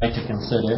to consider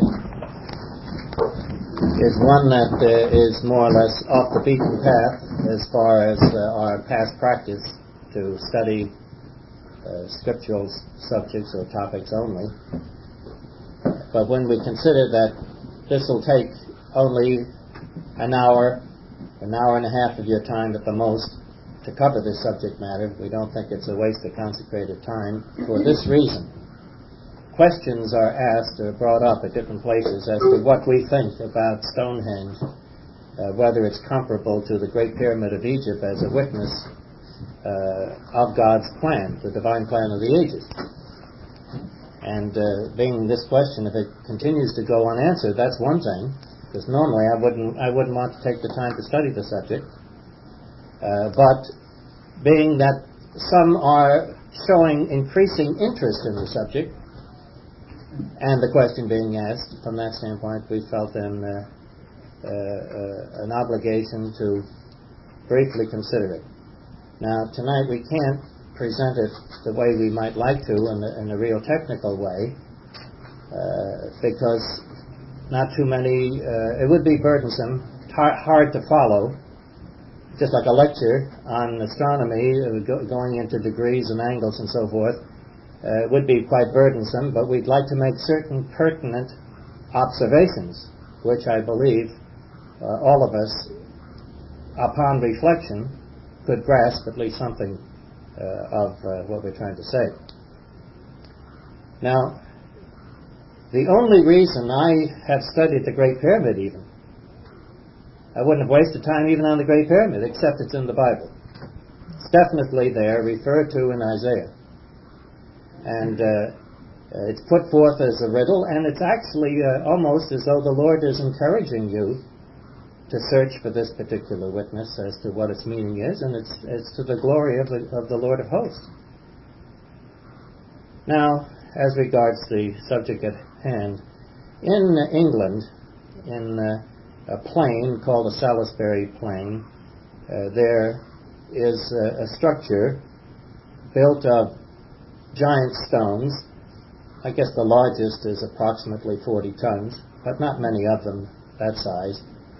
is one that is more or less off the beaten path as far as our past practice to study scriptural subjects or topics only. But when we consider that this will take only an hour and a half of your time at the most to cover this subject matter, we don't think it's a waste of consecrated time for this reason. Questions are asked or brought up at different places as to what we think about Stonehenge, whether it's comparable to the Great Pyramid of Egypt as a witness of God's plan, the divine plan of the ages. And being this question, if it continues to go unanswered, that's one thing, because normally I wouldn't want to take the time to study the subject. But being that some are showing increasing interest in the subject, and the question being asked, from that standpoint, we felt then an obligation to briefly consider it. Now, tonight we can't present it the way we might like to in a real technical way, because not too many, it would be burdensome, hard to follow, just like a lecture on astronomy, going into degrees and angles and so forth. It would be quite burdensome, but we'd like to make certain pertinent observations, which I believe all of us, upon reflection, could grasp at least something of what we're trying to say. Now, the only reason I have studied the Great Pyramid even, I wouldn't have wasted time even on the Great Pyramid, except it's in the Bible. It's definitely there, referred to in Isaiah. And it's put forth as a riddle, and it's actually almost as though the Lord is encouraging you to search for this particular witness as to what its meaning is, and it's to the glory of the Lord of hosts. Now, as regards the subject at hand, in England, in a plain called the Salisbury Plain, there is a structure built of giant stones. I guess the largest is approximately 40 tons, but not many of them that size.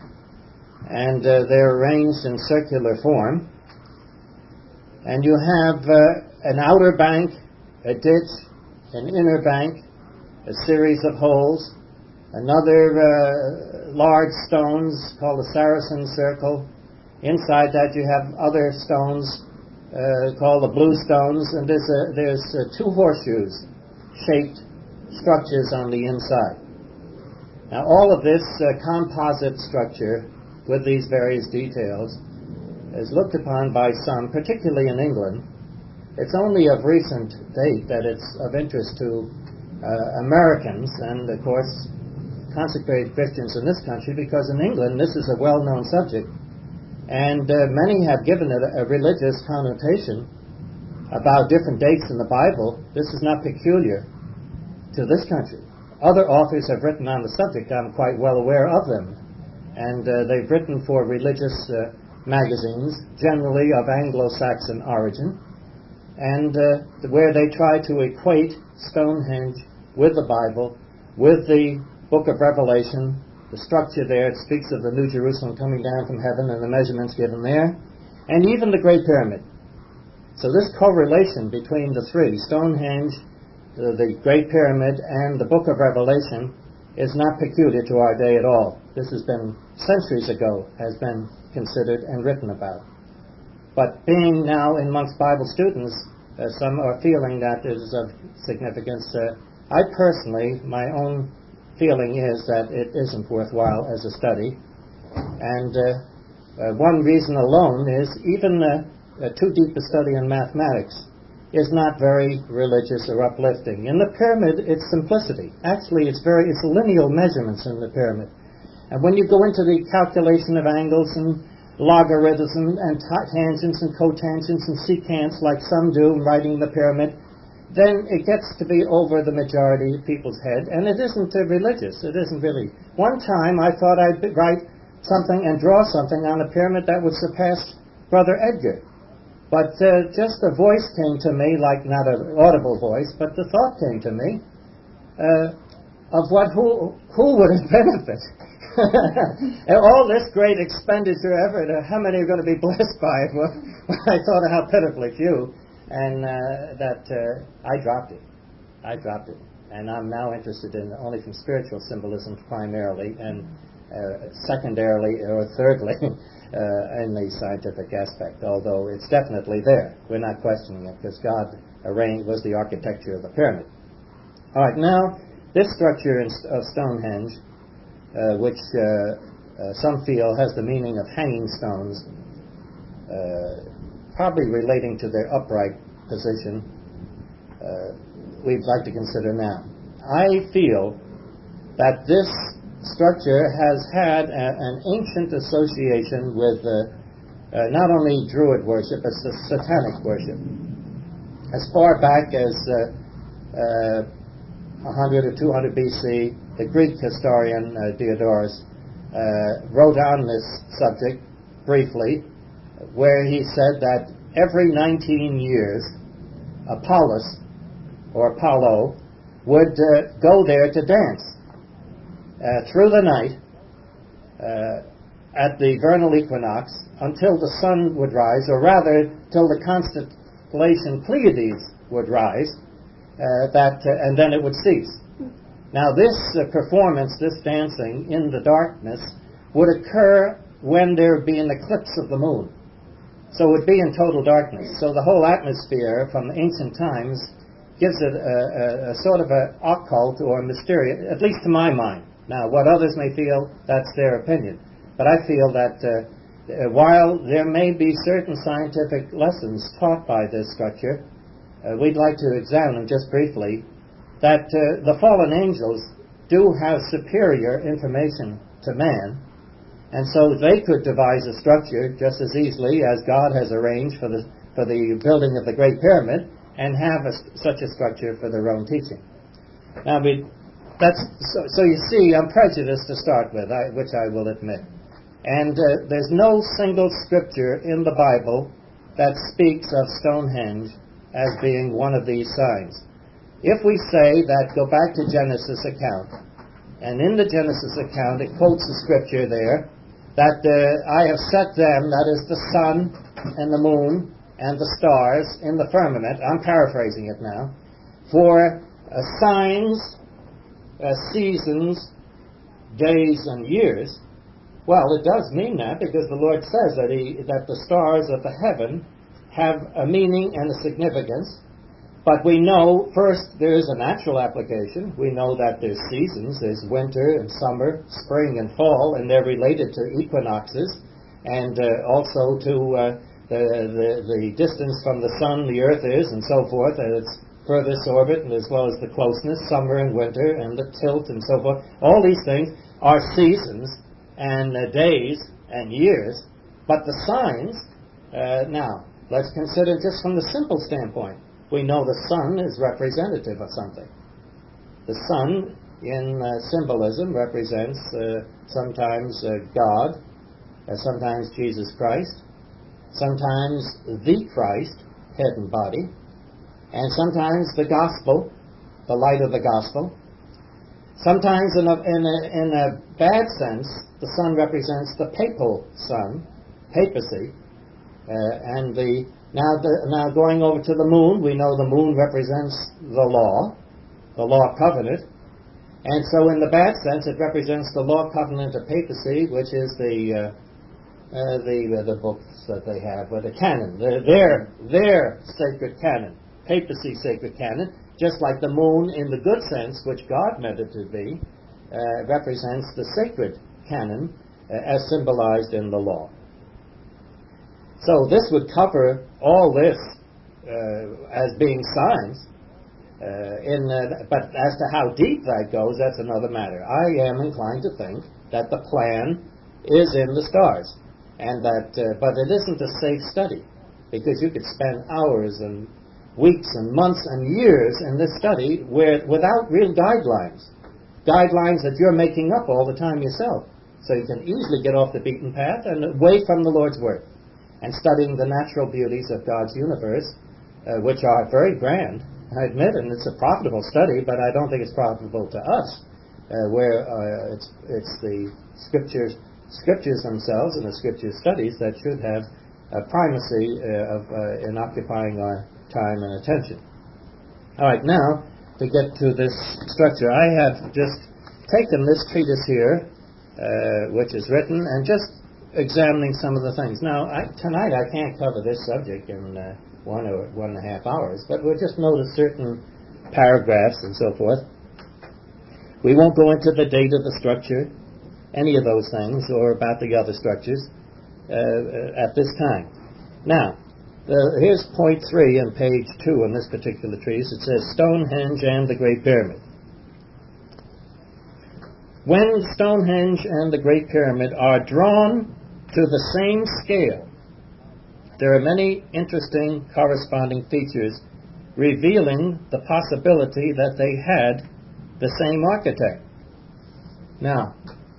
And they're arranged in circular form. And you have an outer bank, a ditch, an inner bank, a series of holes, another large stones called the Saracen Circle. Inside that you have other stones called the blue stones, and there's two horseshoes shaped structures on the inside. Now all of this composite structure with these various details is looked upon by some, particularly in England. It's only of recent date that it's of interest to Americans and of course consecrated Christians in this country, because in England this is a well-known subject. And many have given it a religious connotation about different dates in the Bible. This is not peculiar to this country. Other authors have written on the subject. I'm quite well aware of them. And they've written for religious magazines, generally of Anglo-Saxon origin, and where they try to equate Stonehenge with the Bible, with the book of Revelation. The structure there, it speaks of the New Jerusalem coming down from heaven and the measurements given there, and even the Great Pyramid. So this correlation between the three, Stonehenge, the Great Pyramid, and the book of Revelation, is not peculiar to our day at all. This has been, centuries ago, has been considered and written about. But being now amongst Bible students, some are feeling that it is of significance. I personally, my own feeling is that it isn't worthwhile as a study. And one reason alone is even too deep a study in mathematics is not very religious or uplifting. In the pyramid, it's simplicity. Actually, it's lineal measurements in the pyramid. And when you go into the calculation of angles and logarithms and tangents and cotangents and secants like some do in writing the pyramid, then it gets to be over the majority of people's head, and it isn't religious. It isn't really. One time I thought I'd write something and draw something on a pyramid that would surpass Brother Edgar. But just a voice came to me, like not an audible voice, but the thought came to me. of who would it benefit? And all this great expenditure effort, how many are going to be blessed by it? Well, I thought of how pitifully few, and I dropped it. And I'm now interested in only from spiritual symbolism primarily, and secondarily or thirdly in the scientific aspect, although it's definitely there. We're not questioning it because God was the architecture of the pyramid. All right, now this structure of Stonehenge, which some feel has the meaning of hanging stones, probably relating to their upright position, we'd like to consider now. I feel that this structure has had an ancient association with not only Druid worship, but satanic worship. As far back as 100 or 200 BC, the Greek historian Diodorus wrote on this subject briefly, where he said that every 19 years, Apollos, or Apollo, would go there to dance through the night at the vernal equinox until the sun would rise, or rather, till the constellation Pleiades would rise, and then it would cease. Now, this performance, this dancing in the darkness, would occur when there would be an eclipse of the moon. So it would be in total darkness. So the whole atmosphere from ancient times gives it a sort of an occult or mysterious, at least to my mind. Now, what others may feel, that's their opinion. But I feel that while there may be certain scientific lessons taught by this structure, we'd like to examine just briefly that the fallen angels do have superior information to man, and so they could devise a structure just as easily as God has arranged for the building of the Great Pyramid, and have such a structure for their own teaching. Now, so you see, I'm prejudiced to start with, which I will admit. And there's no single scripture in the Bible that speaks of Stonehenge as being one of these signs. If we say that, go back to Genesis account, and in the Genesis account it quotes the scripture there, that I have set them, that is the sun and the moon and the stars in the firmament, I'm paraphrasing it now, for signs, seasons, days, and years. Well, it does mean that, because the Lord says that the stars of the heaven have a meaning and a significance. But we know, first, there is a natural application. We know that there's seasons. There's winter and summer, spring and fall, and they're related to equinoxes, and also to the distance from the sun the earth is, and so forth, and its furthest orbit, and as well as the closeness, summer and winter, and the tilt, and so forth. All these things are seasons and days and years, but the signs, now, let's consider just from the simple standpoint. We know the sun is representative of something. The sun, in symbolism, represents sometimes God, sometimes Jesus Christ, sometimes the Christ, head and body, and sometimes the gospel, the light of the gospel. Sometimes in a bad sense, the sun represents the papal sun, papacy, now going over to the moon, we know the moon represents the law covenant, and so in the bad sense it represents the law covenant of papacy, which is the books that they have, or the canon, their sacred canon, papacy sacred canon, just like the moon in the good sense, which God meant it to be, represents the sacred canon as symbolized in the law. So this would cover all this as being signs, but as to how deep that goes, that's another matter. I am inclined to think that the plan is in the stars, and but it isn't a safe study, because you could spend hours and weeks and months and years in this study without real guidelines that you're making up all the time yourself. So you can easily get off the beaten path and away from the Lord's Word, and studying the natural beauties of God's universe, which are very grand, I admit, and it's a profitable study, but I don't think it's profitable to us. where it's the scriptures themselves and the scripture studies that should have primacy in occupying our time and attention. All right, now to get to this structure, I have just taken this treatise here, which is written, and just examining some of the things. Now, tonight I can't cover this subject in 1 or 1.5 hours, but we'll just notice certain paragraphs and so forth. We won't go into the date of the structure, any of those things, or about the other structures at this time. Now, here's point 3 on page 2 in this particular treatise. It says Stonehenge and the Great Pyramid. When Stonehenge and the Great Pyramid are drawn to the same scale, there are many interesting corresponding features revealing the possibility that they had the same architect. Now,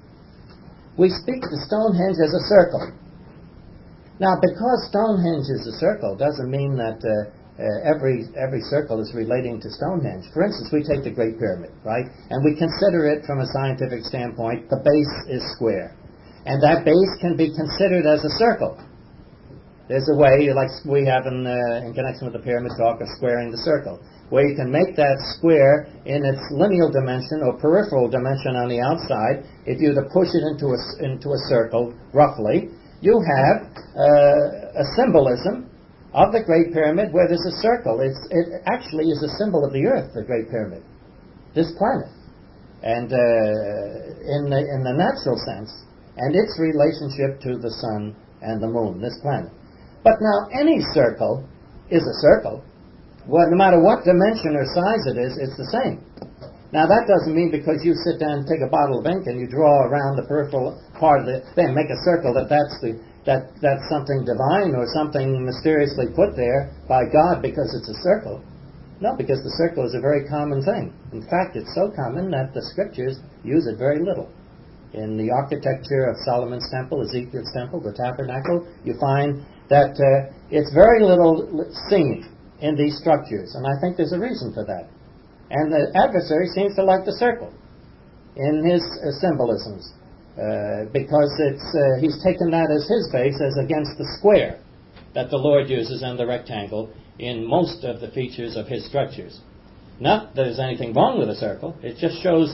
we speak of Stonehenge as a circle. Now, because Stonehenge is a circle doesn't mean that every circle is relating to Stonehenge. For instance, we take the Great Pyramid, right? And we consider it from a scientific standpoint, the base is square. And that base can be considered as a circle. There's a way, like we have in connection with the pyramid talk, of squaring the circle, where you can make that square in its lineal dimension or peripheral dimension on the outside. If you were to push it into a circle, roughly, you have a symbolism of the Great Pyramid where there's a circle. It actually is a symbol of the Earth, the Great Pyramid, this planet, and in the natural sense, and its relationship to the sun and the moon, this planet. But now any circle is a circle. Well, no matter what dimension or size it is, it's the same. Now that doesn't mean because you sit down and take a bottle of ink and you draw around the peripheral part of it, then make a circle that's something divine or something mysteriously put there by God because it's a circle. No, because the circle is a very common thing. In fact, it's so common that the scriptures use it very little. In the architecture of Solomon's temple, Ezekiel's temple, the tabernacle, you find that it's very little seen in these structures, and I think there's a reason for that. And the adversary seems to like the circle in his symbolisms, because he's taken that as his base as against the square that the Lord uses and the rectangle in most of the features of his structures. Not that there's anything wrong with a circle, it just shows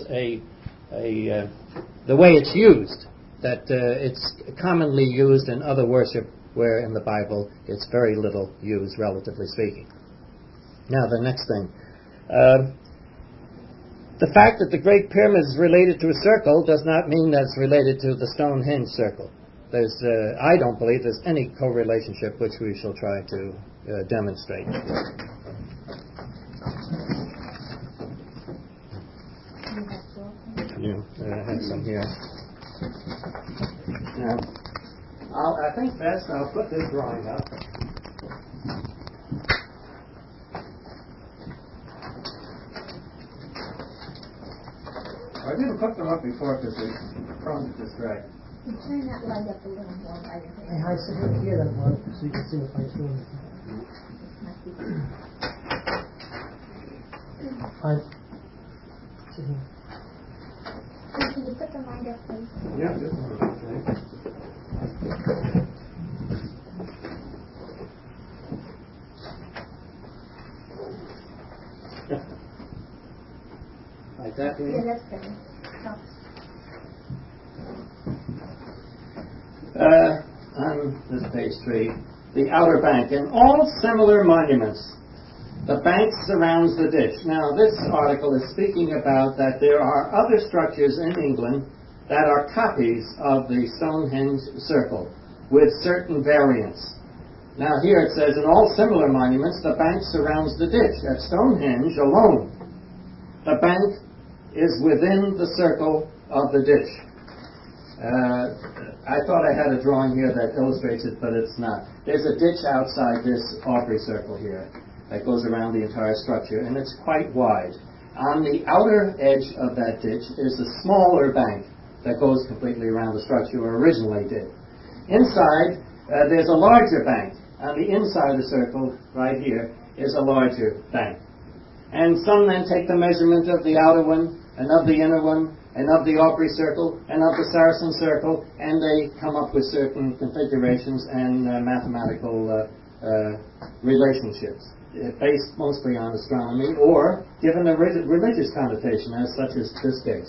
the way it's used, that it's commonly used in other worship where in the Bible it's very little used, relatively speaking. Now, the next thing. The fact that the Great Pyramid is related to a circle does not mean that it's related to the Stonehenge circle. I don't believe there's any correlationship which we shall try to demonstrate. I have some here. Now, I think best I'll put this drawing up. I didn't put them up before because they're prone to distract. You turn that light up a little more by your hand. I sit right here that one so you can see what I'm doing. Fine. Sit here. Can you put the light up, please? Yeah, this one. Okay. Like that, do you? Yeah, that's better. Helps. On this page 3, the outer bank, and all similar monuments. The bank surrounds the ditch. Now, this article is speaking about that there are other structures in England that are copies of the Stonehenge circle with certain variants. Now, here it says, in all similar monuments, the bank surrounds the ditch. At Stonehenge alone, the bank is within the circle of the ditch. I thought I had a drawing here that illustrates it, but it's not. There's a ditch outside this Aubrey circle here that goes around the entire structure, and it's quite wide. On the outer edge of that ditch is a smaller bank that goes completely around the structure, or originally did. Inside, there's a larger bank. On the inside of the circle, right here, is a larger bank. And some then take the measurement of the outer one, and of the inner one, and of the Aubrey circle, and of the Saracen circle, and they come up with certain configurations and mathematical relationships, based mostly on astronomy, or given a religious connotation, as such as this case.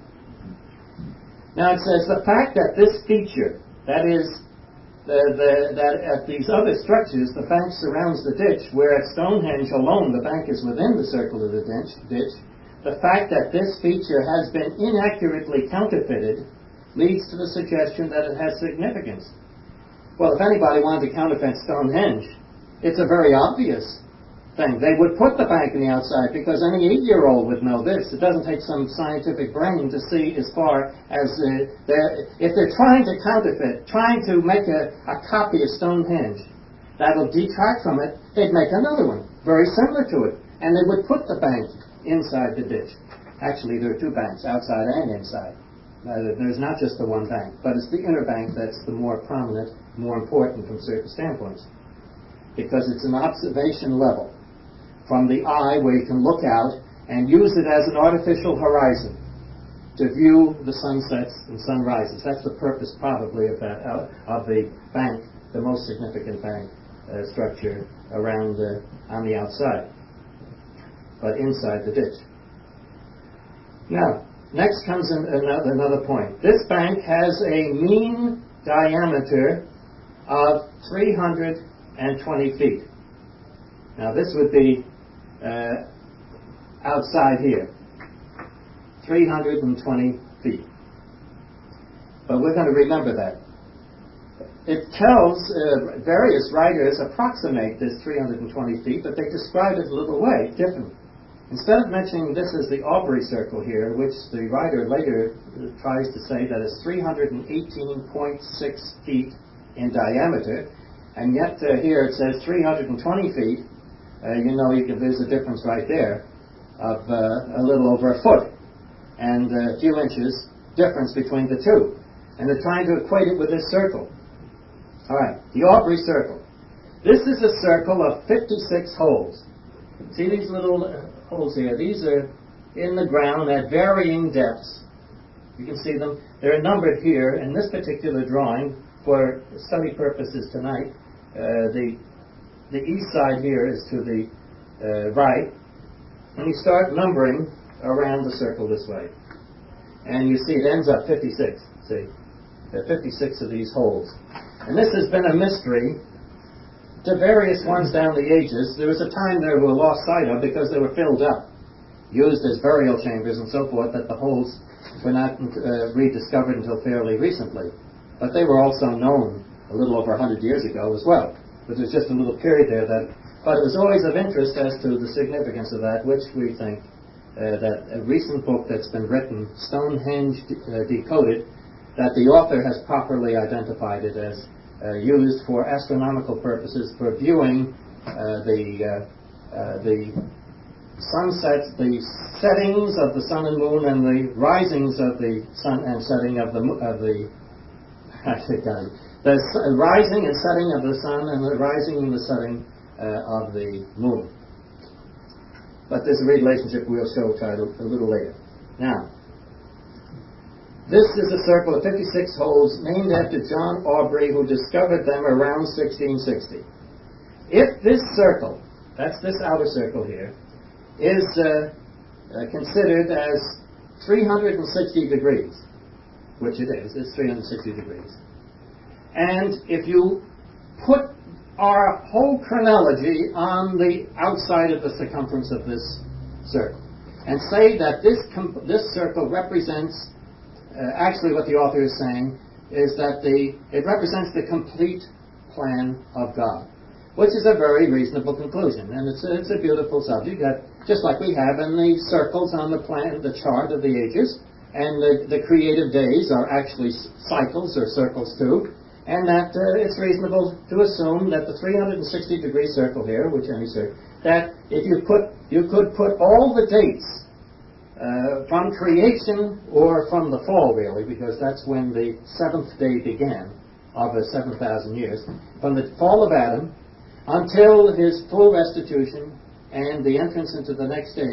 Now it says the fact that this feature, that is, that at these other structures the bank surrounds the ditch, where at Stonehenge alone the bank is within the circle of the ditch, the fact that this feature has been inaccurately counterfeited leads to the suggestion that it has significance. Well, if anybody wanted to counterfeit Stonehenge, it's a very obvious thing. They would put the bank on the outside, because any 8-year-old would know this. It doesn't take some scientific brain to see as far as if they're trying to counterfeit, trying to make a copy of Stonehenge that'll detract from it, they'd make another one very similar to it, and they would put the bank inside the ditch. Actually, there are two banks, outside and inside. There's not just the one bank, but it's the inner bank that's the more prominent, more important from certain standpoints, because it's an observation level from the eye where you can look out and use it as an artificial horizon to view the sunsets and sunrises. That's the purpose, probably, of the bank, the most significant bank structure around on the outside, but inside the ditch. Now, next comes another point. This bank has a mean diameter of 320 feet. Now, this would be outside here, 320 feet. But we're going to remember that. It tells, various writers approximate this 320 feet, but they describe it a little way, different. Instead of mentioning this as the Aubrey circle here, which the writer later tries to say that is 318.6 feet in diameter, and yet here it says 320 feet, there's a difference right there of a little over a foot and a few inches difference between the two. And they're trying to equate it with this circle. All right, the Aubrey circle. This is a circle of 56 holes. See these little holes here? These are in the ground at varying depths. You can see them. They're numbered here in this particular drawing for study purposes tonight. The east side here is to the right. And you start numbering around the circle this way. And you see it ends up 56. See? There are 56 of these holes. And this has been a mystery to various ones down the ages. There was a time there were lost sight of because they were filled up, used as burial chambers and so forth, that the holes were not rediscovered until fairly recently. But they were also known a little over 100 years ago as well. But there's just a little period there but it was always of interest as to the significance of that, which we think that a recent book that's been written, Stonehenge Decoded, that the author has properly identified it as used for astronomical purposes for viewing the sunsets, the settings of the sun and moon, and the risings of the sun and setting of the rising and setting of the sun and the rising and the setting of the moon. But there's a relationship we'll show a little later. Now, this is a circle of 56 holes named after John Aubrey, who discovered them around 1660. If this circle, that's this outer circle here, is considered as 360 degrees, which it is, it's 360 degrees, and if you put our whole chronology on the outside of the circumference of this circle, and say that this circle represents actually what the author is saying is that it represents the complete plan of God, which is a very reasonable conclusion, and it's a beautiful subject that, just like we have in the circles on the plan, the chart of the ages, and the creative days are actually cycles or circles too, and that it's reasonable to assume that the 360-degree circle here, which any circle, that if you could put all the dates from creation or from the fall, really, because that's when the seventh day began of the 7,000 years, from the fall of Adam until his full restitution and the entrance into the next age,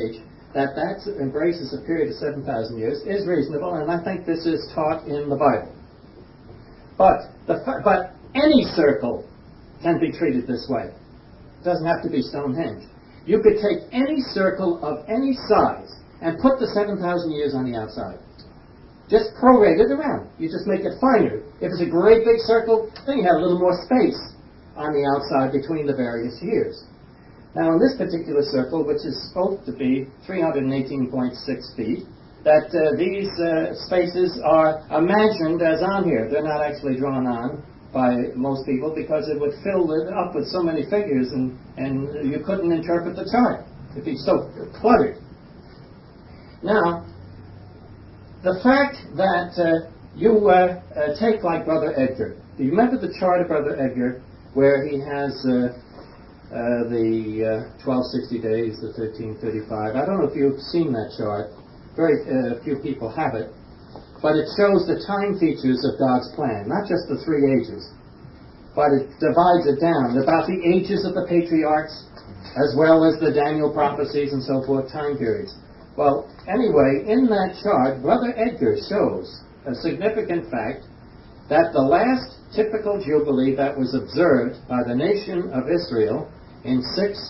that embraces a period of 7,000 years is reasonable, and I think this is taught in the Bible. But any circle can be treated this way. It doesn't have to be Stonehenge. You could take any circle of any size and put the 7,000 years on the outside. Just prorate it around. You just make it finer. If it's a great big circle, then you have a little more space on the outside between the various years. Now, in this particular circle, which is supposed to be 318.6 feet, that these spaces are imagined as on here. They're not actually drawn on by most people because it would fill it up with so many figures and you couldn't interpret the chart. It'd be so cluttered. Now, the fact that you take like Brother Edgar. Do you remember the chart of Brother Edgar where he has the 1260 days, the 1335? I don't know if you've seen that chart. Very few people have it. But it shows the time features of God's plan, not just the three ages, but it divides it down about the ages of the patriarchs, as well as the Daniel prophecies and so forth, time periods. Well, anyway, in that chart, Brother Edgar shows a significant fact that the last typical Jubilee that was observed by the nation of Israel in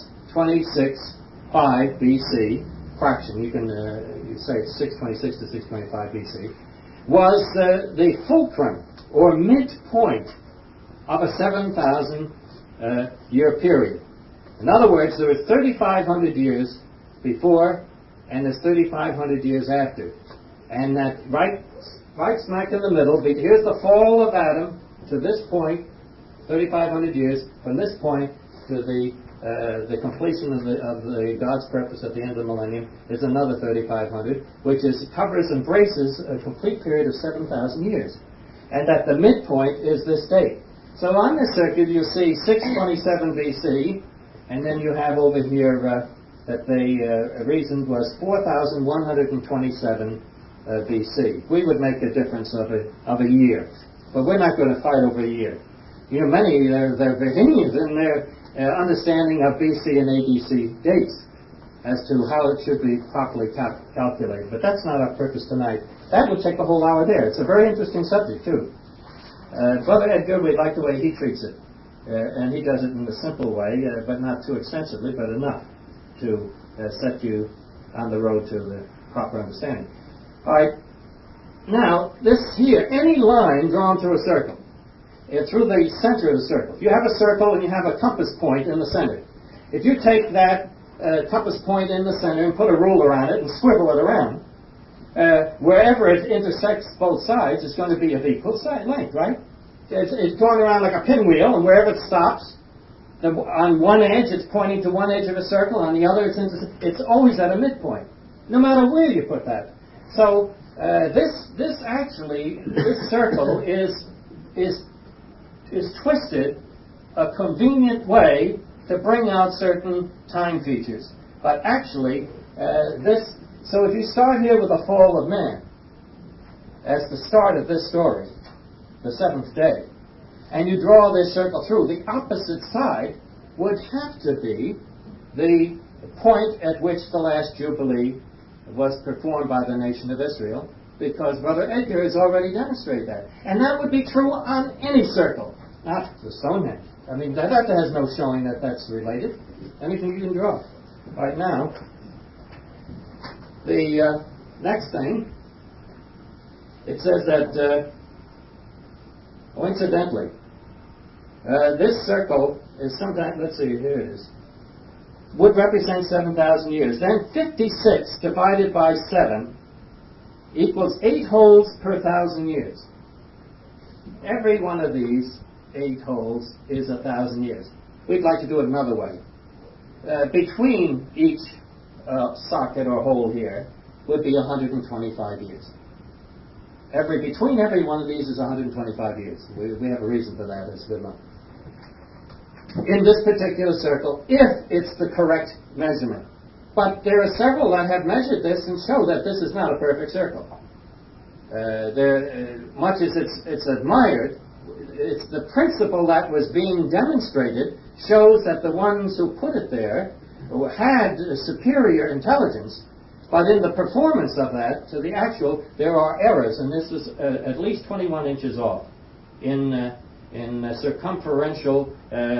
626.5 BC, fraction, you can you say it's 626 to 625 BC, was the fulcrum or midpoint of a 7,000 year period. In other words, there was 3,500 years before and there's 3,500 years after. And that right smack in the middle, here's the fall of Adam to this point, 3,500 years, from this point to the completion of the God's purpose at the end of the millennium is another 3,500, which embraces a complete period of 7,000 years. And at the midpoint is this date. So on this circuit you see 627 BC, and then you have over here that they reasoned was 4,127 BC. We would make a difference of a year, but we're not going to fight over a year. You know, many they're Virginians in their understanding of BC and ADC dates as to how it should be properly calculated. But that's not our purpose tonight. That would take a whole hour there. It's a very interesting subject, too. Brother Edgar, we like the way he treats it. And he does it in a simple way, but not too extensively, but enough to set you on the road to the proper understanding. All right. Now, this here, any line drawn through a circle, through the center of the circle. If you have a circle and you have a compass point in the center, if you take that compass point in the center and put a ruler on it and swivel it around, wherever it intersects both sides, it's going to be of equal length, right? It's going around like a pinwheel, and wherever it stops, on one edge it's pointing to one edge of a circle, on the other it's always at a midpoint, no matter where you put that. So this circle is twisted a convenient way to bring out certain time features. But actually, so if you start here with the fall of man as the start of this story, the seventh day, and you draw this circle through, the opposite side would have to be the point at which the last Jubilee was performed by the nation of Israel, because Brother Edgar has already demonstrated that. And that would be true on any circle, not the Stonehenge. I mean, that has no showing that that's related. Anything you can draw. Right now, the next thing, it says that, coincidentally, this circle is sometimes, let's see, here it is, would represent 7,000 years. Then 56 divided by 7 equals 8 holes per 1,000 years. Every one of these 8 holes is 1,000 years. We'd like to do it another way. Between each socket or hole here would be 125 years. Between every one of these is 125 years. We have a reason for that. It's good enough. In this particular circle, if it's the correct measurement. But there are several that have measured this and show that this is not a perfect circle. Much as it's admired, it's the principle that was being demonstrated shows that the ones who put it there had superior intelligence But in the performance of that, to the actual, there are errors, and this is at least 21 inches off in circumferential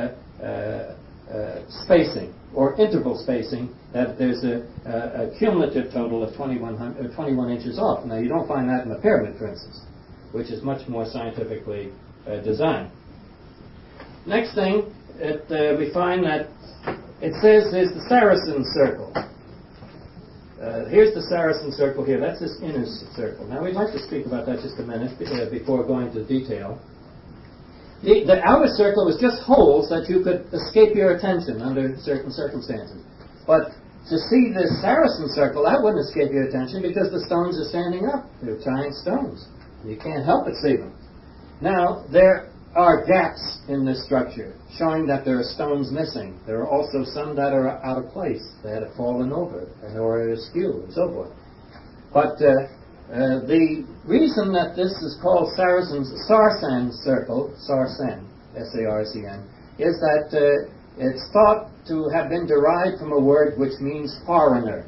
spacing or interval spacing. That there's a cumulative total of 21 inches off. Now you don't find that in the pyramid, for instance, which is much more scientifically designed. Next thing, we find that it says there's the Saracen circle. Here's the Saracen circle here. That's this inner circle. Now we'd like to speak about that just a minute before going to detail. The outer circle is just holes that you could escape your attention under certain circumstances. But to see this Saracen circle, that wouldn't escape your attention because the stones are standing up. They're giant stones. You can't help but see them. Now, there are gaps in this structure, showing that there are stones missing. There are also some that are out of place. They had fallen over or askew and so forth. But the reason that this is called Saracen circle, Saracen, S-A-R-C-N, is that it's thought to have been derived from a word which means foreigner.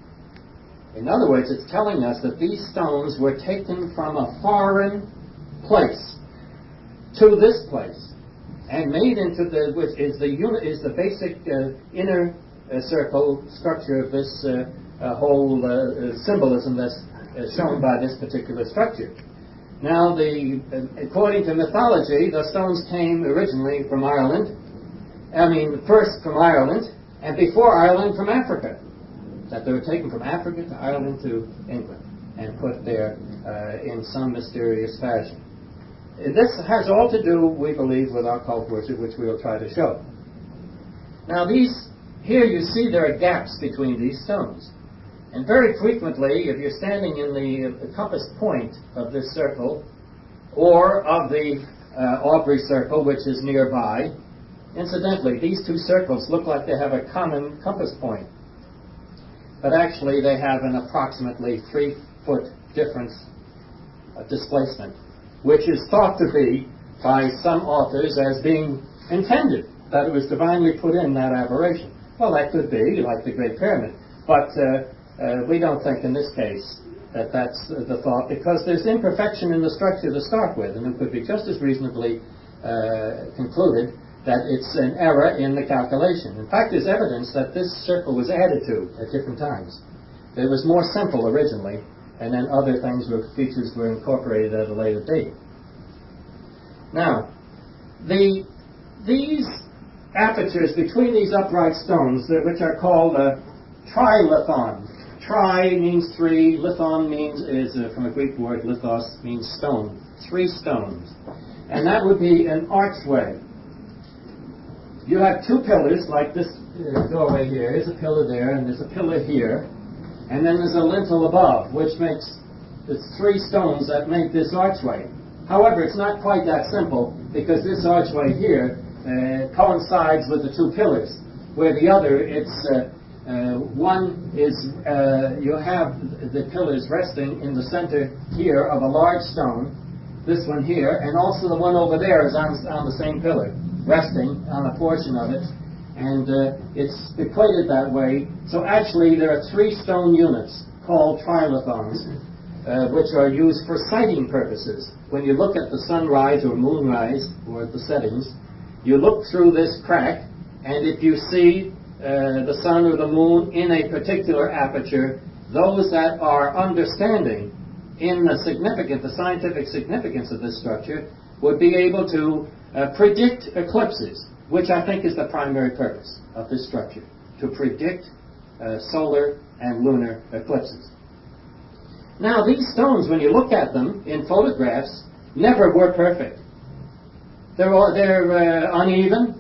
In other words, it's telling us that these stones were taken from a foreign place to this place and made into which is the basic inner circle structure of this whole symbolism that's shown by this particular structure. Now, according to mythology, the stones came originally from Ireland. First from Ireland, and before Ireland from Africa. That they were taken from Africa to Ireland to England and put there in some mysterious fashion. This has all to do, we believe, with occult worship, which we will try to show. Now, here you see there are gaps between these stones. And very frequently, if you're standing in the compass point of this circle, or of the Aubrey circle, which is nearby, incidentally, these two circles look like they have a common compass point. But actually, they have an approximately 3-foot difference of displacement, which is thought to be, by some authors, as being intended, that it was divinely put in that aberration. Well, that could be, like the Great Pyramid, but we don't think in this case that that's the thought, because there's imperfection in the structure to start with, and it could be just as reasonably concluded that it's an error in the calculation. In fact, there's evidence that this circle was added to at different times. It was more simple originally, and then other features were incorporated at a later date. Now, these apertures between these upright stones, which are called trilithon. Tri means three, lithon is from a Greek word, lithos means stone. 3 stones. And that would be an archway. You have 2 pillars, like this doorway here. There's a pillar there, and there's a pillar here. And then there's a lintel above, which makes it's 3 stones that make this archway. However, it's not quite that simple, because this archway here coincides with the 2 pillars, where the other, one is, you have the pillars resting in the center here of a large stone, this one here, and also the one over there is on the same pillar, resting on a portion of it, and it's equated that way. So actually there are 3 stone units called trilithons, which are used for sighting purposes. When you look at the sunrise or moonrise, or the settings, you look through this crack, and if you see the sun or the moon in a particular aperture, those that are understanding in the scientific significance of this structure would be able to predict eclipses, which I think is the primary purpose of this structure, to predict solar and lunar eclipses. Now, these stones, when you look at them in photographs, never were perfect. They're uneven.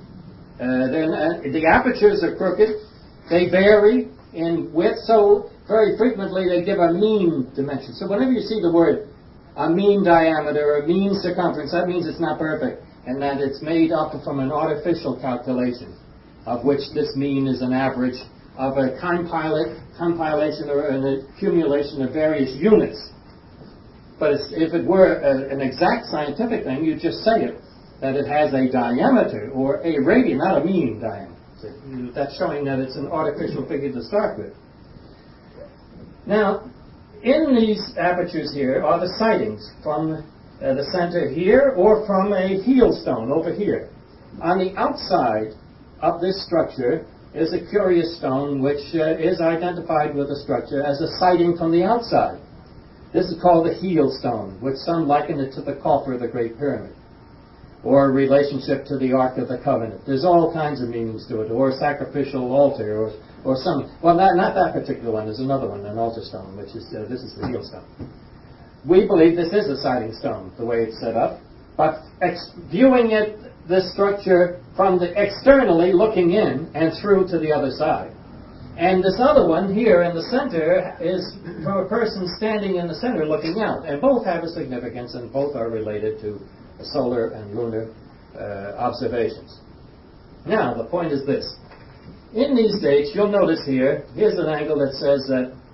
The apertures are crooked. They vary in width, so very frequently they give a mean dimension. So whenever you see the word a mean diameter, a mean circumference, that means it's not perfect, and that it's made up from an artificial calculation, of which this mean is an average of a compilation or an accumulation of various units. But if it were an exact scientific thing, you'd just say it, that it has a diameter or a radius, not a mean diameter. So that's showing that it's an artificial figure to start with. Now, in these apertures here are the sightings from the center here or from a heel stone over here. On the outside of this structure is a curious stone which is identified with the structure as a sighting from the outside. This is called the heel stone, which some liken it to the coffer of the Great Pyramid, or a relationship to the Ark of the Covenant. There's all kinds of meanings to it, or a sacrificial altar, or some. Well, not that particular one. There's another one, an altar stone, which is this is the heel stone. We believe this is a sighting stone, the way it's set up, but viewing it, this structure, from the externally looking in and through to the other side. And this other one here in the center is from a person standing in the center looking out. And both have a significance, and both are related to solar and lunar observations. Now, the point is this. In these dates, you'll notice here's an angle that says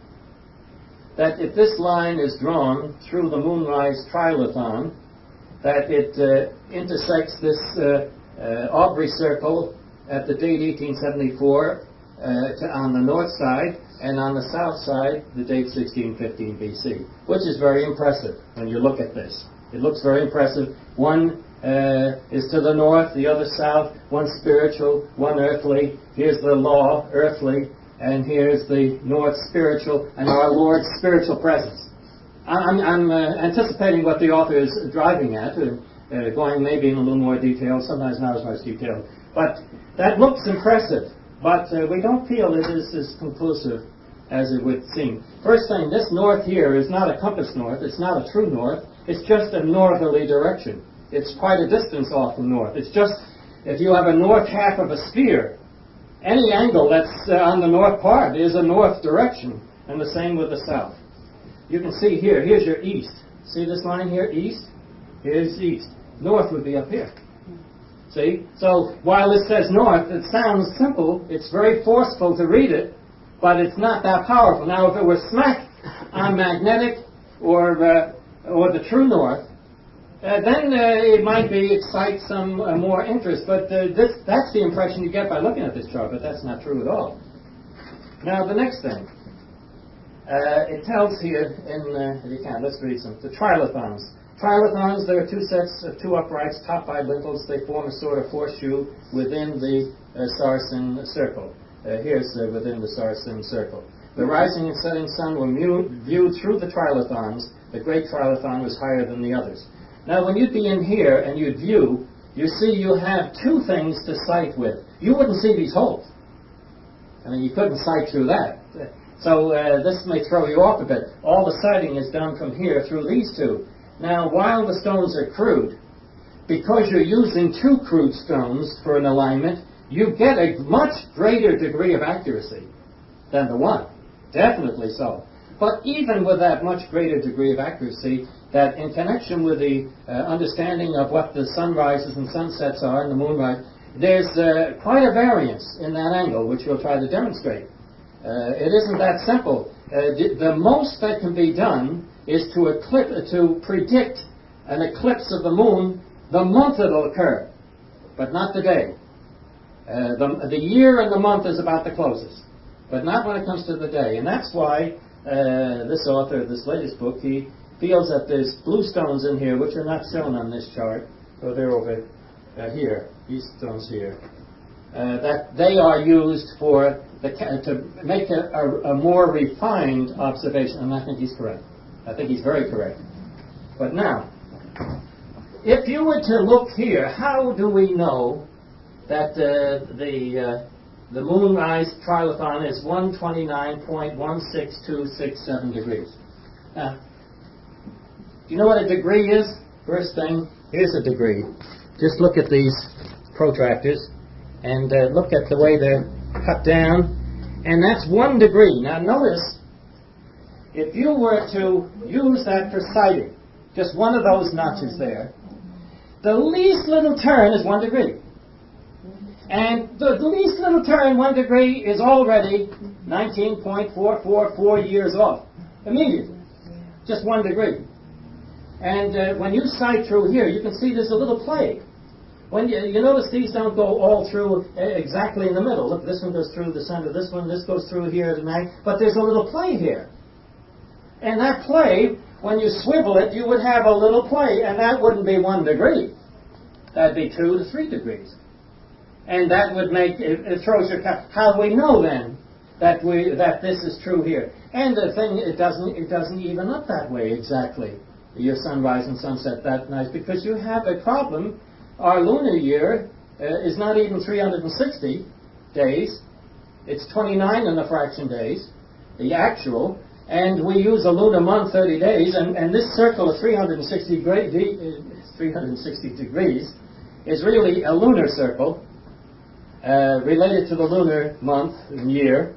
that if this line is drawn through the moonrise trilithon, that it intersects this Aubrey circle at the date 1874 on the north side, and on the south side, the date 1615 BC, which is very impressive when you look at this. It looks very impressive. One is to the north, the other south, one spiritual, one earthly. Here's the law, earthly, and here's the north, spiritual, and our Lord's spiritual presence. I'm anticipating what the author is driving at, going maybe in a little more detail, sometimes not as much detail. But that looks impressive, but we don't feel it is as conclusive as it would seem. First thing, this north here is not a compass north. It's not a true north. It's just a northerly direction. It's quite a distance off from north. It's just, if you have a north half of a sphere, any angle that's on the north part is a north direction, and the same with the south. You can see here's your east. See this line here, east? Here's east. North would be up here. See? So while it says north, it sounds simple. It's very forceful to read it, but it's not that powerful. Now, if it were smack on magnetic or the true north, then it might excite some more interest. But that's the impression you get by looking at this chart, but that's not true at all. Now, the next thing. It tells here if you can, let's read some. The trilithons. Trilithons, there are two sets of two uprights topped by lintels. They form a sort of horseshoe within the Saracen circle. Here's within the Saracen circle. The rising and setting sun were viewed through the trilithons. The great trilithon was higher than the others. Now, when you'd be in here and you'd view, you see you have two things to sight with. You wouldn't see these holes. I mean, you couldn't sight through that. So this may throw you off a bit. All the sighting is done from here through these two. Now, while the stones are crude, because you're using two crude stones for an alignment, you get a much greater degree of accuracy than the one. Definitely so. But even with that much greater degree of accuracy, that in connection with the understanding of what the sunrises and sunsets are and the moonrise, there's quite a variance in that angle, which we'll try to demonstrate. It isn't that simple. The most that can be done is to predict an eclipse of the moon the month it'll occur, but not the day. The year and the month is about the closest, but not when it comes to the day. And that's why this author of this latest book, he feels that there's blue stones in here, which are not shown on this chart. So they're over here, these stones here. That they are used to make a more refined observation. And I think he's correct. I think he's very correct. But now, if you were to look here, how do we know that the moonrise trilithon is 129.16267 degrees? Now, do you know what a degree is? First thing, here's a degree. Just look at these protractors and look at the way they're cut down, and that's 1 degree. Now notice, if you were to use that for sighting, just one of those notches there, the least little turn is 1 degree. And the least little turn, 1 degree, is already 19.444 years off. Immediately. Just 1 degree. And when you sight through here, you can see there's a little play. When you notice these don't go all through exactly in the middle. Look, this one goes through the center, this goes through here, but there's a little play here. And that play, when you swivel it, you would have a little play, and that wouldn't be 1 degree. That'd be 2 to 3 degrees. And that would make, it throws your, how do we know then that this is true here? And the thing, it doesn't even up that way exactly, your sunrise and sunset that night, because you have a problem. Our lunar year is not even 360 days. It's 29 and a fraction days, the actual, and we use a lunar month, 30 days, and this circle of 360 degrees is really a lunar circle related to the lunar month and year,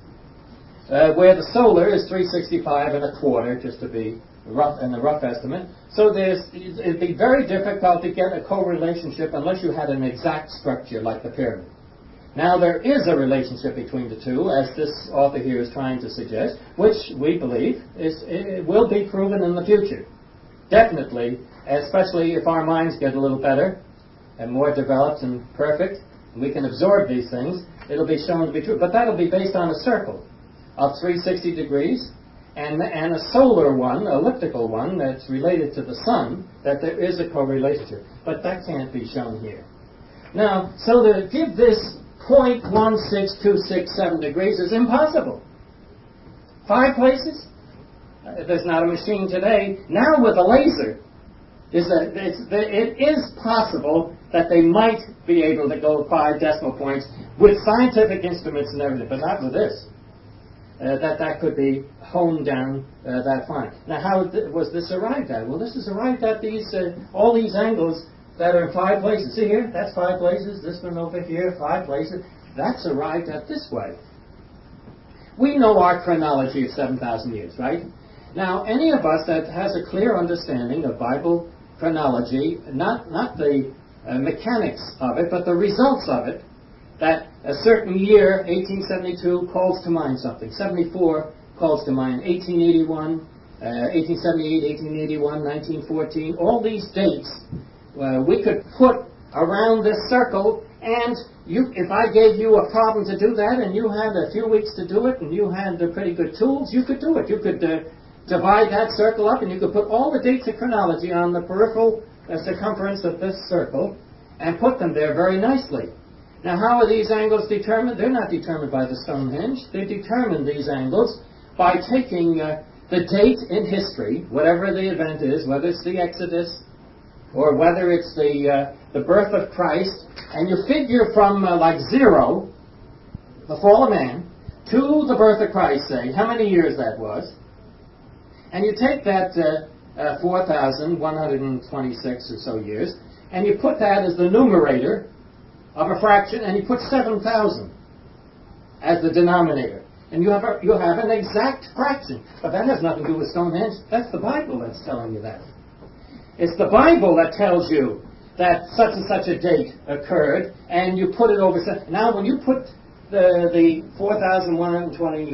where the solar is 365 and a quarter, just to be rough and a rough estimate. So it'd be very difficult to get a correlationship unless you had an exact structure like the pyramid. Now there is a relationship between the two, as this author here is trying to suggest, which we believe will be proven in the future. Definitely, especially if our minds get a little better and more developed and perfect, and we can absorb these things, it'll be shown to be true. But that'll be based on a circle of 360 degrees and a solar one, elliptical one, that's related to the sun, that there is a correlationship. But that can't be shown here. Now, so to give this 0.16267 degrees is impossible. 5 places? There's not a machine today. Now with a laser, it is possible that they might be able to go 5 decimal points with scientific instruments and everything, but not with this. That could be honed down that fine. Now, how was this arrived at? Well, this is arrived at all these angles that are in 5 places. See here? That's 5 places. This one over here, 5 places. That's arrived at this way. We know our chronology of 7,000 years, right? Now, any of us that has a clear understanding of Bible chronology, not the mechanics of it, but the results of it, that a certain year, 1872, calls to mind something. 74 calls to mind 1881, 1878, 1881, 1914. All these dates we could put around this circle, and if I gave you a problem to do that, and you had a few weeks to do it, and you had pretty good tools, you could do it. You could divide that circle up, and you could put all the dates of chronology on the peripheral circumference of this circle, and put them there very nicely. Now, how are these angles determined? They're not determined by the Stonehenge. They determine these angles by taking the date in history, whatever the event is, whether it's the Exodus or whether it's the birth of Christ, and you figure from like 0, the fall of man, to the birth of Christ, say, how many years that was, and you take that 4,126 or so years, and you put that as the numerator of a fraction, and you put 7,000 as the denominator. And you have an exact fraction. But that has nothing to do with Stonehenge. That's the Bible that's telling you that. It's the Bible that tells you that such and such a date occurred, and you put it over. Now, when you put the 4,120,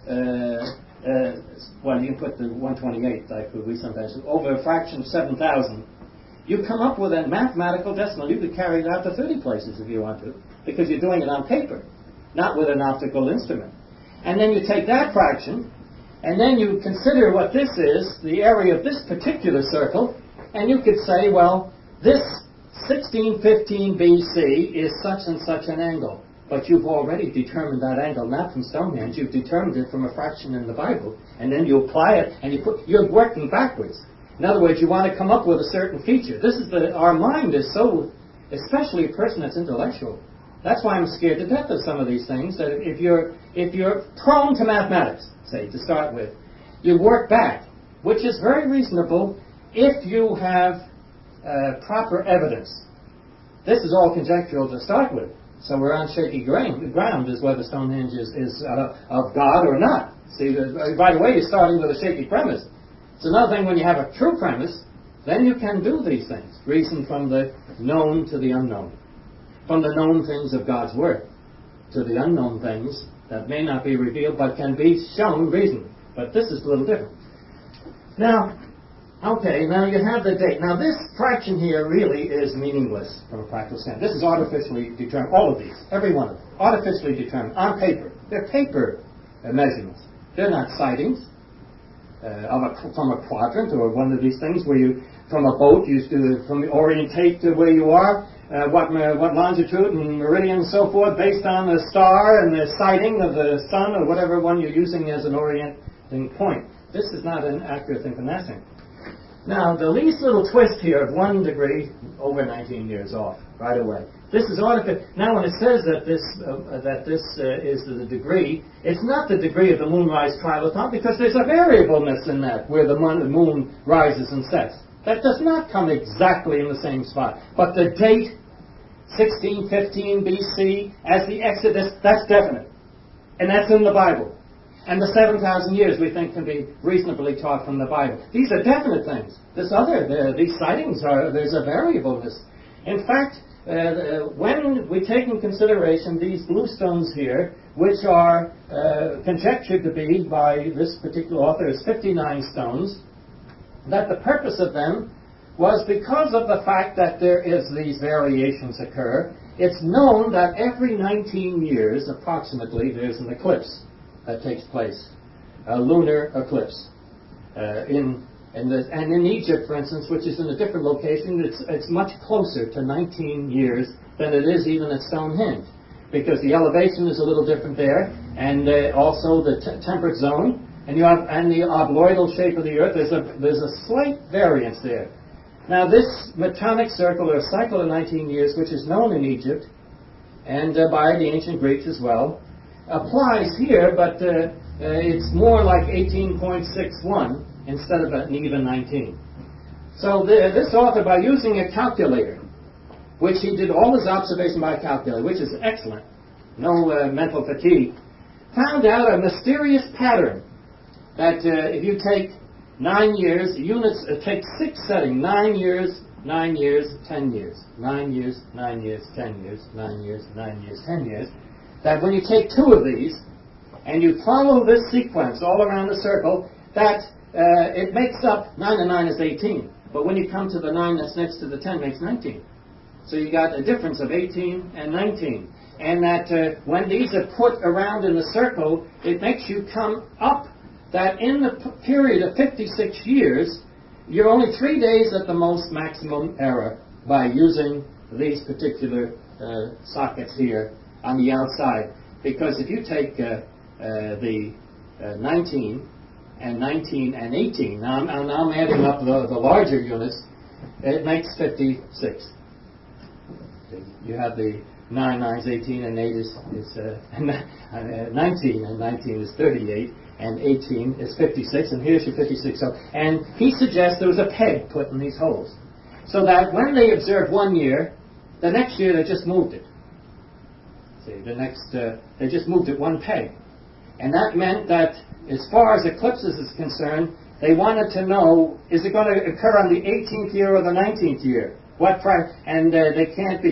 well, you can put the 128, like we sometimes do, over a fraction of 7,000, you come up with a mathematical decimal. You could carry it out to 30 places if you want to, because you're doing it on paper, not with an optical instrument. And then you take that fraction, and then you consider what this is, the area of this particular circle, and you could say, well, this 1615 BC is such and such an angle. But you've already determined that angle, not from Stonehenge. You've determined it from a fraction in the Bible. And then you apply it, and you're working backwards. In other words, you want to come up with a certain feature. Our mind is so, especially a person that's intellectual. That's why I'm scared to death of some of these things. That if you're prone to mathematics, say, to start with, you work back, which is very reasonable if you have proper evidence. This is all conjectural to start with. So we're on shaky ground as whether Stonehenge is of God or not. See, right away you're starting with a shaky premise. It's another thing when you have a true premise, then you can do these things. Reason from the known to the unknown. From the known things of God's Word to the unknown things that may not be revealed but can be shown reason. But this is a little different. Now, okay, now you have the date. Now this fraction here really is meaningless from a practical standpoint. This is artificially determined. All of these, every one of them, artificially determined on paper. They're paper measurements. They're not sightings. from a quadrant or one of these things where you, from a boat, you orientate to where you are, what longitude and meridian and so forth, based on the star and the sighting of the sun or whatever one you're using as an orienting point. This is not an accurate thing from that standpoint. Now, the least little twist here of 1 degree over 19 years off right away. This is artificial. Now, when it says that this is the degree, it's not the degree of the moonrise trilithon because there's a variableness in that where the moon rises and sets. That does not come exactly in the same spot. But the date, 1615 BC, as the Exodus, that's definite. And that's in the Bible. And the 7,000 years we think can be reasonably taught from the Bible. These are definite things. These sightings there's a variableness. In fact, when we take in consideration these blue stones here, which are conjectured to be by this particular author as 59 stones, that the purpose of them was because of the fact that these variations occur. It's known that every 19 years, approximately, there's an eclipse that takes place, a lunar eclipse. And in Egypt, for instance, which is in a different location, it's much closer to 19 years than it is even at Stonehenge, because the elevation is a little different there, and also the temperate zone, and the obloidal shape of the Earth. There's a slight variance there. Now, this Metonic circle, or cycle of 19 years, which is known in Egypt and by the ancient Greeks as well, applies here, but it's more like 18.61 instead of an even 19. So this author, by using a calculator, which he did all his observation by calculator, which is excellent, no mental fatigue, found out a mysterious pattern that if you take 9 years, units take 6 settings, 9 years, 9 years, 10 years, 9 years, 9 years, 10 years, 9 years, 9 years, 10 years, that when you take 2 of these and you follow this sequence all around the circle, that it makes up 9 and 9 is 18. But when you come to the 9 that's next to the 10, it makes 19. So you got a difference of 18 and 19. And that when these are put around in the circle, it makes you come up that in the period of 56 years, you're only 3 days at the most maximum error by using these particular sockets here on the outside. Because if you take the 19 and 19 and 18, now I'm adding up the larger units, it makes 56. You have the 9, 9 is 18, and 8 is 19, and 19 is 38, and 18 is 56, and here's your 56. So, and he suggests there was a peg put in these holes, so that when they observed 1 year, the next year they just moved it. See, they just moved it 1 peg. And that meant that as far as eclipses is concerned, they wanted to know, is it going to occur on the 18th year or the 19th year? And they can't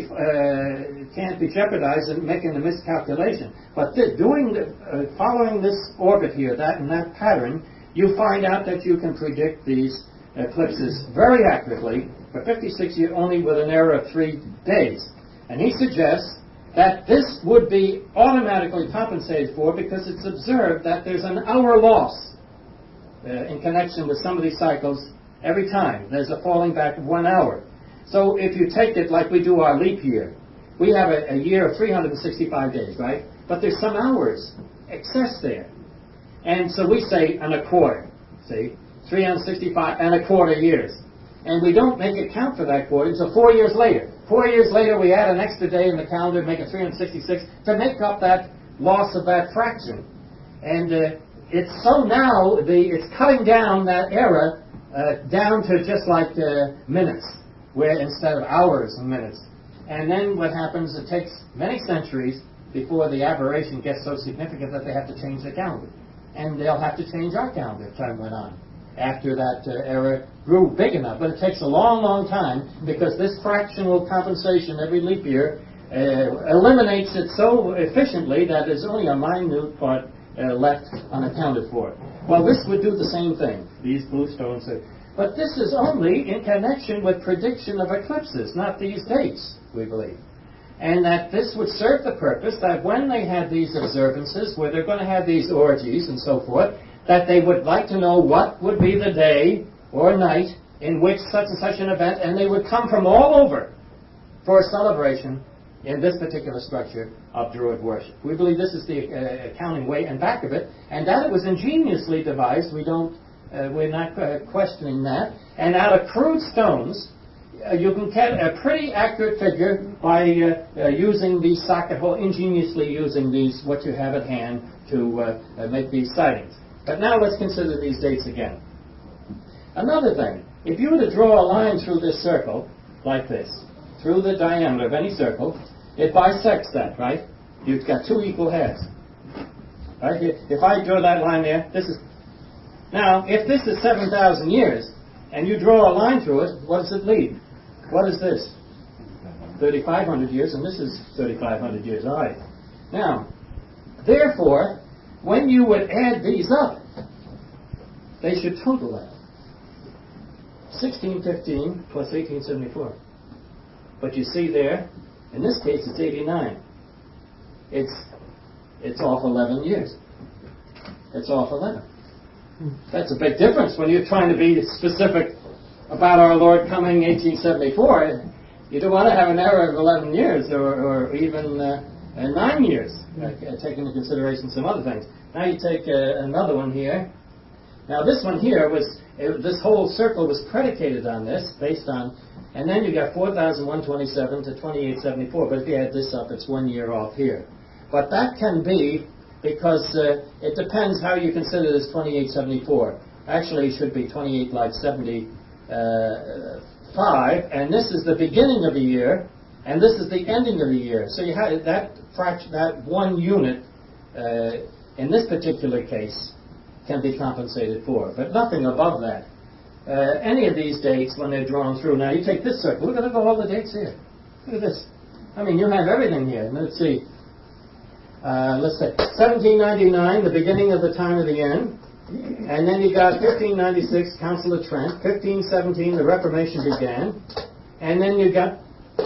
be jeopardized in making a miscalculation. But following this orbit here, that pattern, you find out that you can predict these eclipses very accurately for 56 years, only with an error of 3 days. And he suggests that this would be automatically compensated for because it's observed that there's an hour loss in connection with some of these cycles every time. There's a falling back of 1 hour. So if you take it like we do our leap year, we have a year of 365 days, right? But there's some hours excess there. And so we say and a quarter, see? 365 and a quarter years. And we don't make it count for that quarter until 4 years later. 4 years later, we add an extra day in the calendar, make it 366, to make up that loss of that fraction. And it's so now, it's cutting down that error down to just like minutes, where instead of hours and minutes. And then what happens, it takes many centuries before the aberration gets so significant that they have to change the calendar. And they'll have to change our calendar as time went on, after that error grew big enough. But it takes a long, long time because this fractional compensation every leap year eliminates it so efficiently that there's only a minute part left unaccounted for. Well, this would do the same thing. These blue stones are... But this is only in connection with prediction of eclipses, not these dates, we believe. And that this would serve the purpose that when they had these observances, where they're going to have these orgies and so forth, that they would like to know what would be the day or night in which such and such an event, and they would come from all over for a celebration in this particular structure of Druid worship. We believe this is the accounting way and back of it, and that it was ingeniously devised. We're not questioning that. And out of crude stones, you can get a pretty accurate figure by using these socket holes, ingeniously using these, what you have at hand, to make these sightings. But now let's consider these dates again. Another thing, if you were to draw a line through this circle, like this, through the diameter of any circle, it bisects that, right? You've got two equal heads. Right? If I draw that line there, this is... Now, if this is 7,000 years, and you draw a line through it, what does it leave? What is this? 3,500 years, and this is 3,500 years. All right. Now, therefore, when you would add these up, they should total that. 1615 plus 1874. But you see there, in this case, it's 89. It's off 11 years. It's off 11. That's a big difference when you're trying to be specific about our Lord coming 1874. You don't want to have an error of 11 years or even 9 years, taking into consideration some other things. Now you take another one here. Now this one here this whole circle was predicated on this, based on, and then you got 4,127 to 2874. But if you add this up, it's 1 year off here. But that can be because it depends how you consider this 2874. Actually, it should be 28 like 75, and this is the beginning of the year, and this is the ending of the year. So you have that fraction, that 1 unit in this particular case can be compensated for, but nothing above that. Any of these dates when they're drawn through. Now you take this circle. Look at all the dates here. Look at this. I mean, you have everything here. Let's see. Let's say 1799, the beginning of the time of the end. And then you got 1596, Council of Trent. 1517, the Reformation began. And then you got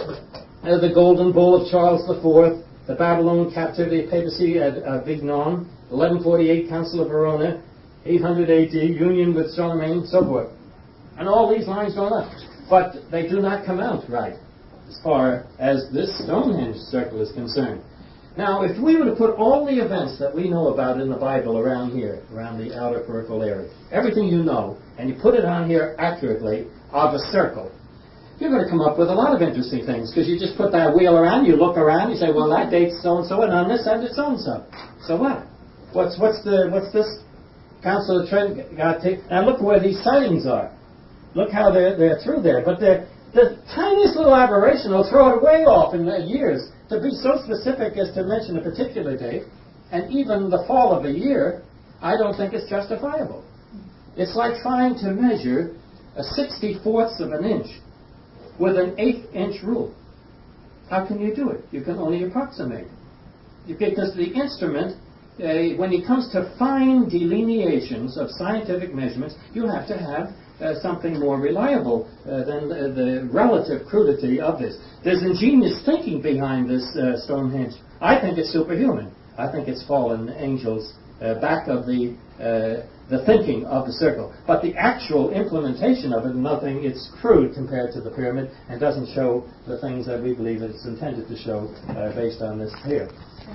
the Golden Bull of Charles IV, the Babylonian captivity, papacy at Avignon, 1148, Council of Verona, 800 AD, union with Charlemagne, so forth. And all these lines drawn up. But they do not come out right as far as this Stonehenge circle is concerned. Now, if we were to put all the events that we know about in the Bible around here, around the outer peripheral area, everything you know, and you put it on here accurately of a circle, you're going to come up with a lot of interesting things, because you just put that wheel around, you look around, you say, well, that date's so-and-so, and on this end it's so-and-so. So what? What's this Council of Trent got to? Now look where these sightings are. Look how they're through there. But the tiniest little aberration will throw it way off in the years. To be so specific as to mention a particular date, and even the fall of a year, I don't think it's justifiable. It's like trying to measure a 64th of an inch with an 1/8-inch rule. How can you do it? You can only approximate. Because the instrument, when it comes to fine delineations of scientific measurements, you have to have something more reliable than the relative crudity of this. There's ingenious thinking behind this Stonehenge. I think it's superhuman. I think it's fallen angels back of the thinking of the circle. But the actual implementation of it, nothing. It's crude compared to the pyramid and doesn't show the things that we believe it's intended to show based on this here.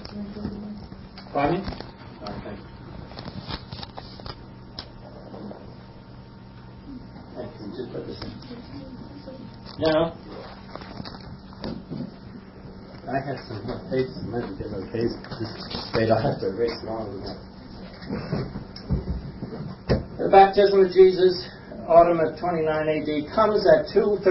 Pardon me? Okay. Just put this in. Now, I have some more pages. I might get those pages. Wait, I'll have to erase long enough. The baptism of Jesus, autumn of 29 AD, comes at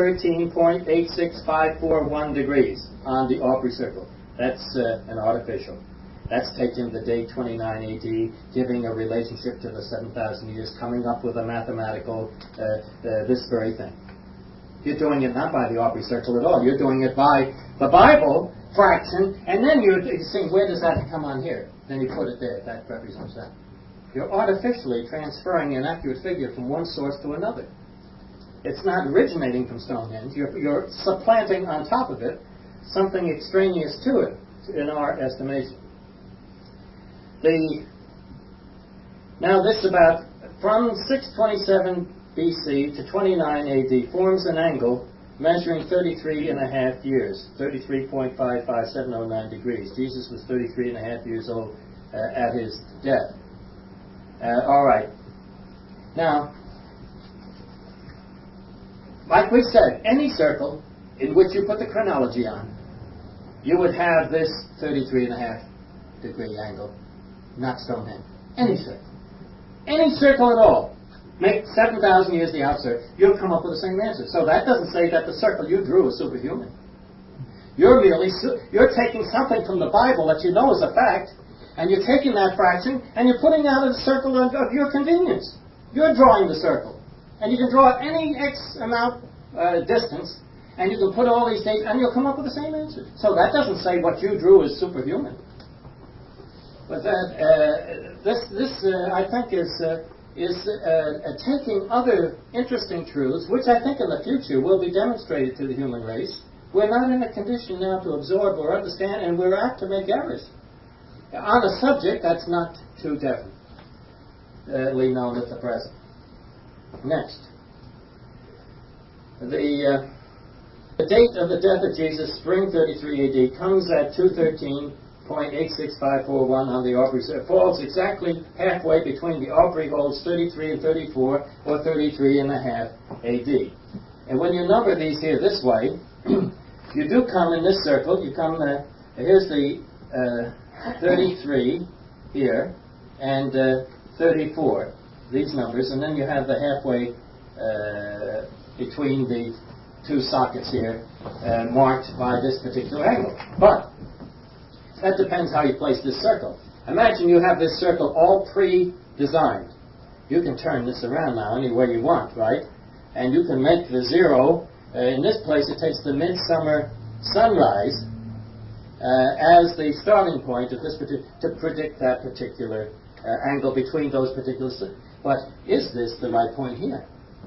213.86541 degrees on the Aubrey circle. That's an artificial. That's taking the date 29 AD, giving a relationship to the 7,000 years, coming up with a mathematical, this very thing. You're doing it not by the Aubrey circle at all. You're doing it by the Bible fraction, and then you're saying, where does that come on here? Then you put it there. That represents that. You're artificially transferring an accurate figure from one source to another. It's not originating from Stonehenge. You're supplanting on top of it something extraneous to it, in our estimation. Now this about from 627 BC to 29 AD forms an angle measuring 33 and a half years, 33.55709 degrees. Jesus was 33 and a half years old at his death. All right. Now, like we said, any circle in which you put the chronology on, you would have this 33 and a half degree angle, not Stonehenge. Any circle. Any circle at all. Make 7,000 years the outside, you'll come up with the same answer. So that doesn't say that the circle you drew is superhuman. You're taking something from the Bible that you know is a fact, and you're taking that fraction, and you're putting out a circle of your convenience. You're drawing the circle. And you can draw any X amount distance, and you can put all these dates, and you'll come up with the same answer. So that doesn't say what you drew is superhuman. But this I think, is taking other interesting truths, which I think in the future will be demonstrated to the human race. We're not in a condition now to absorb or understand, and we're apt to make errors on a subject that's not too definitely known at the present. Next. The date of the death of Jesus, spring 33 AD, comes at 213.86541 on the Aubrey. It falls exactly halfway between the Aubrey holes 33 and 34, or 33 and a half AD. And when you number these here this way, you do come in this circle. You come, here's the 33 here, and 34, these numbers, and then you have the halfway between the two sockets here marked by this particular angle. But that depends how you place this circle. Imagine you have this circle all pre-designed. You can turn this around now any way you want, right? And you can make the zero. In this place, it takes the midsummer sunrise as the starting point of this to predict that particular angle between those particular. But is this the right point here?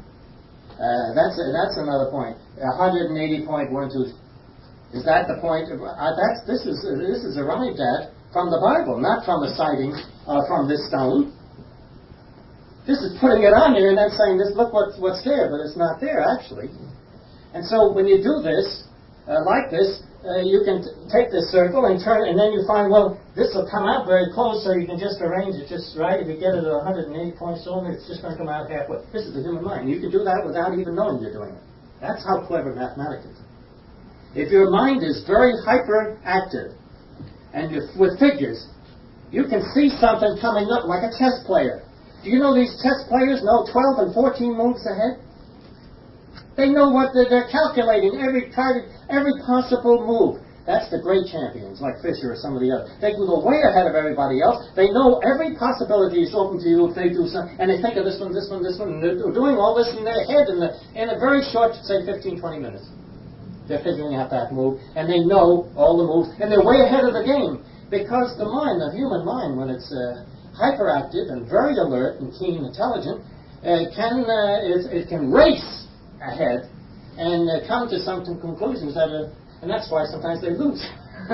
That's another point. 180.12. Is that the point? This is arrived at from the Bible, not from a sighting from this stone. This is putting it on here and then saying, "This, look what's there," but it's not there actually. And so when you do this like this, you can take this circle and turn, and then you find, well, this will come out very close, so you can just arrange it just right. If you get it at 180 points on it, it's just going to come out halfway. This is the human mind. You can do that without even knowing you're doing it. That's how clever mathematics is. If your mind is very hyperactive, and with figures, you can see something coming up like a chess player. Do you know these chess players know 12 and 14 moves ahead? They know what they're calculating, every possible move. That's the great champions, like Fischer or some of the others. They can go way ahead of everybody else. They know every possibility is open to you if they do something, and they think of this one, and they're doing all this in their head in a very short, say, 15, 20 minutes. They're figuring out that move, and they know all the moves, and they're way ahead of the game, because the mind, the human mind, when it's hyperactive and very alert and keen, intelligent, it can race ahead and come to some conclusions and that's why sometimes they lose.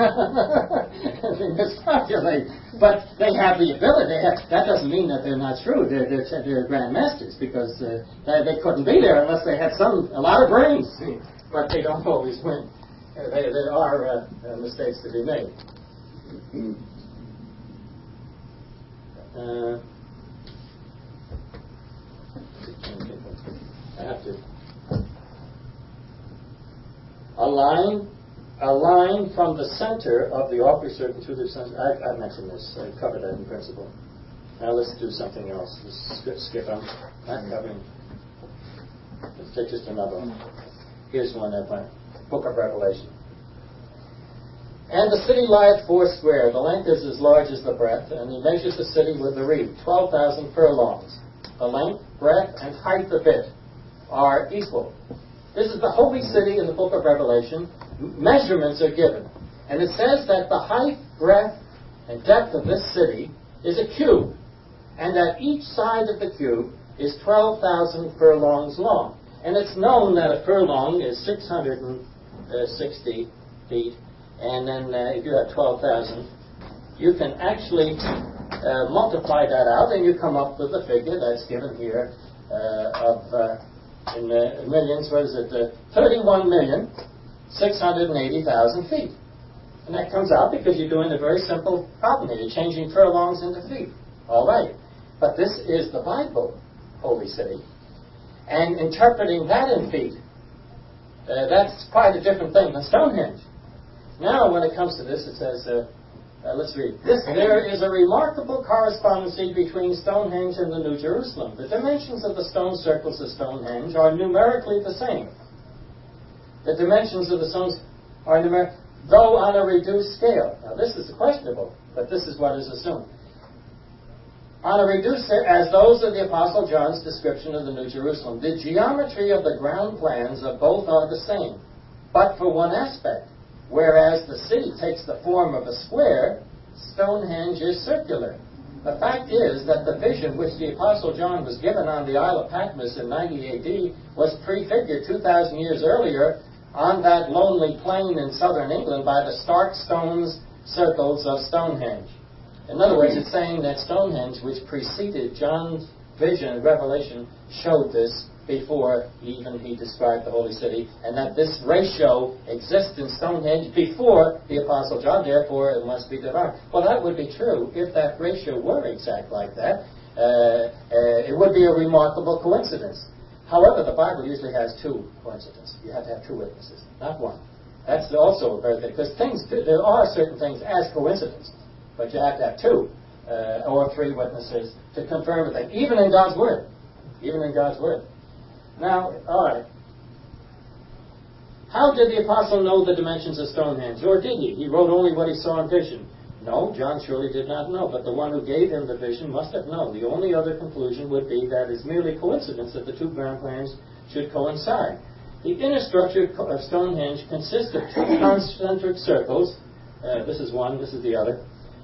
They miscalculate, but they have the ability. That doesn't mean that they're not shrewd. They're grandmasters, because they couldn't be there unless they had a lot of brains. But they don't always win. There are mistakes to be made. I have to. A line from the center of the Aubrey circle to the center. I mentioned this. I covered that in principle. Now let's do something else. Let's skip. I'm not covering. Let's take just another one. Here's one at my Book of Revelation. And the city lieth foursquare. The length is as large as the breadth, and he measures the city with the reed, 12,000 furlongs. The length, breadth, and height of it are equal. This is the holy city in the Book of Revelation. Measurements are given. And it says that the height, breadth, and depth of this city is a cube. And that each side of the cube is 12,000 furlongs long. And it's known that a furlong is 660 feet. And then if you have 12,000, you can actually multiply that out, and you come up with the figure that's given here in millions. What is it? 31,680,000 feet. And that comes out because you're doing a very simple problem here. You're changing furlongs into feet. All right. But this is the Bible, Holy City. And interpreting that in feet, that's quite a different thing than Stonehenge. Now, when it comes to this, it says, let's read. There is a remarkable correspondency between Stonehenge and the New Jerusalem. The dimensions of the stone circles of Stonehenge are numerically the same. The dimensions of the stones are numeric, though on a reduced scale. Now, this is questionable, but this is what is assumed. On a reduced scale, as those of the Apostle John's description of the New Jerusalem. The geometry of the ground plans of both are the same, but for one aspect. Whereas the city takes the form of a square, Stonehenge is circular. The fact is that the vision which the Apostle John was given on the Isle of Patmos in 90 AD was prefigured 2,000 years earlier on that lonely plain in southern England by the stark stones circles of Stonehenge. In other words, it's saying that Stonehenge, which preceded John's vision and revelation, showed this before even he described the holy city, and that this ratio exists in Stonehenge before the Apostle John, therefore it must be divine. Well, that would be true if that ratio were exact like that. It would be a remarkable coincidence. However, the Bible usually has two coincidences. You have to have two witnesses, not one. That's also a very thing, because there are certain things as coincidences, but you have to have two or three witnesses to confirm a thing, even in God's Word. Even in God's Word. Now, all right. How did the apostle know the dimensions of Stonehenge? Or did he? He wrote only what he saw in vision. No, John surely did not know, but the one who gave him the vision must have known. The only other conclusion would be that it's merely coincidence that the two ground plans should coincide. The inner structure of Stonehenge consists of two concentric circles. This is one, this is the other.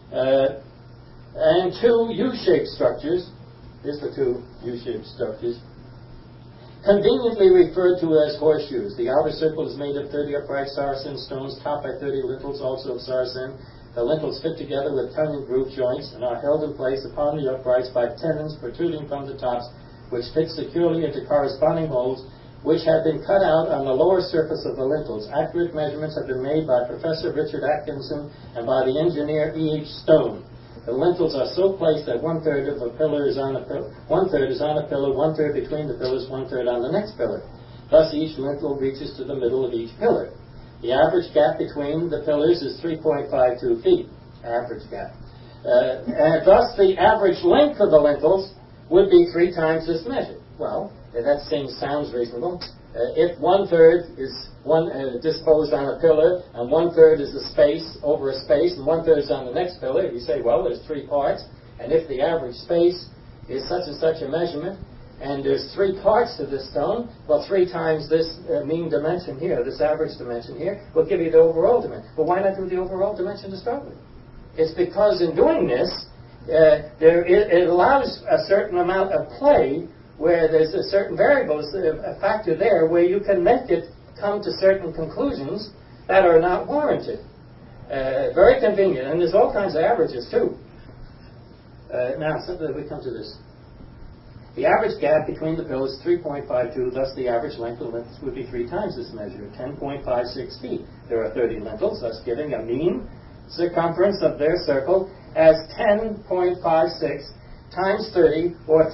And two U-shaped structures. Here's the two U-shaped structures. Conveniently referred to as horseshoes. The outer circle is made of 30 upright saracen stones topped by 30 lintels, also of saracen. The lintels fit together with tongue and groove joints and are held in place upon the uprights by tendons protruding from the tops, which fit securely into corresponding holes, which have been cut out on the lower surface of the lintels. Accurate measurements have been made by Professor Richard Atkinson and by the engineer E.H. Stone. The lintels are so placed that one-third of a pillar is on a pillar, one-third is on a pillar, one-third between the pillars, one-third on the next pillar. Thus, each lintel reaches to the middle of each pillar. The average gap between the pillars is 3.52 feet. Average gap. And thus, the average length of the lintels would be 3 times this measure. Well, that sounds reasonable. If one-third is disposed on a pillar, and one-third is a space over a space, and one-third is on the next pillar, you say, well, there's 3 parts, and if the average space is such and such a measurement, and there's 3 parts to this stone, well, 3 times this mean dimension here, this average dimension here, will give you the overall dimension. But why not do the overall dimension to start with? It's because in doing this, it allows a certain amount of play where there's a certain variables, a factor there, where you can make it come to certain conclusions that are not warranted. Very convenient, and there's all kinds of averages too. Now, we come to this. The average gap between the pillars is 3.52, thus the average length of the lintels would be 3 times this measure, 10.56 feet. There are 30 lintels, thus giving a mean circumference of their circle as 10.56 times 30, or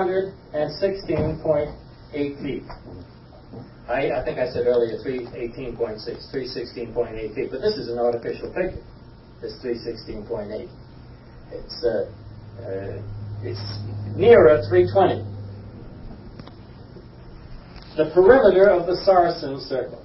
316.8 feet. I think I said earlier 318.6, 316.8 feet, but this is an artificial figure. It's 316.8. It's nearer 320. The perimeter of the Saracen circle.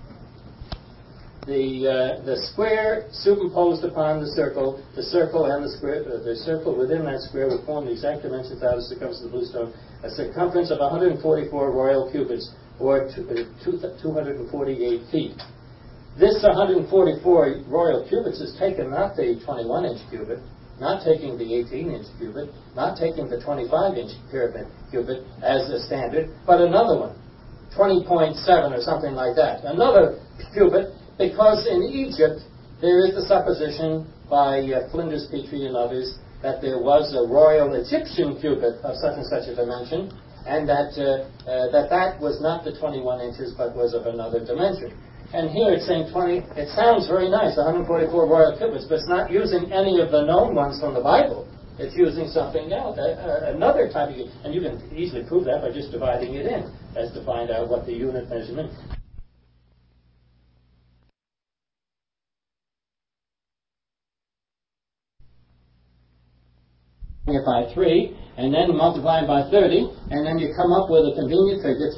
The square superimposed upon the circle and the square, the circle within that square would form the exact dimensions out of the circumference of the blue stone, a circumference of 144 royal cubits, or 248 feet. This 144 royal cubits is taken not the 21-inch cubit, not taking the 18-inch cubit, not taking the 25-inch cubit as the standard, but another one, 20.7 or something like that. Another cubit, because in Egypt there is the supposition by Flinders Petrie and others that there was a royal Egyptian cubit of such and such a dimension, and that that was not the 21 inches, but was of another dimension. And here it's saying 20. It sounds very nice, 144 royal cubits, but it's not using any of the known ones from the Bible. It's using something else, another type of, and you can easily prove that by just dividing it in, as to find out what the unit measurement. It by 3, and then multiply it by 30, and then you come up with a convenient figure,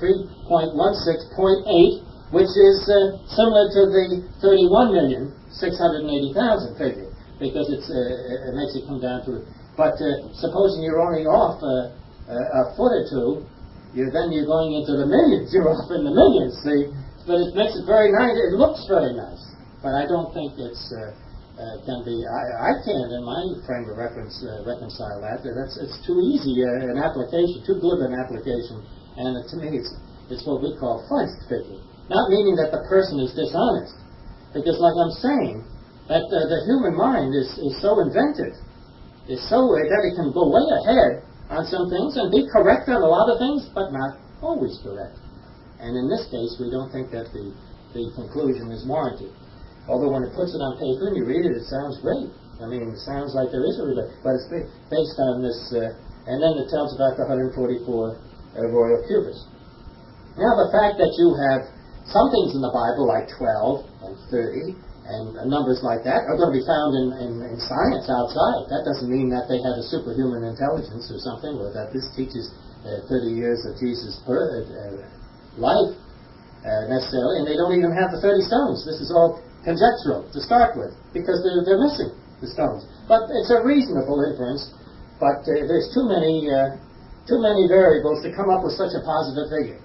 3.16.8, which is similar to the 31,680,000 figure, because it makes it come down to it. But supposing you're only off a foot or two, you're going into the millions. You're off in the millions, see? But it makes it very nice. It looks very nice. But I don't think it's can be. I can't, in my frame of reference, reconcile that. It's too easy an application, too glib an application. And to me, it's what we call fudged figure. Not meaning that the person is dishonest, because, like I'm saying, that the human mind is so inventive. Is so that it can go way ahead on some things and be correct on a lot of things, but not always correct. And in this case, we don't think that the conclusion is warranted. Although when it puts it on paper and you read it, it sounds great. I mean, it sounds like there is a relation, but it's based on this, and then it tells about the 144 royal cubits. Now, the fact that you have some things in the Bible, like 12 and 30, and numbers like that are going to be found in science outside. That doesn't mean that they had a superhuman intelligence or something, or that this teaches 30 years of Jesus' life necessarily, and they don't even have the 30 stones. This is all conjectural to start with, because they're missing the stones. But it's a reasonable inference, but there's too many variables to come up with such a positive figure.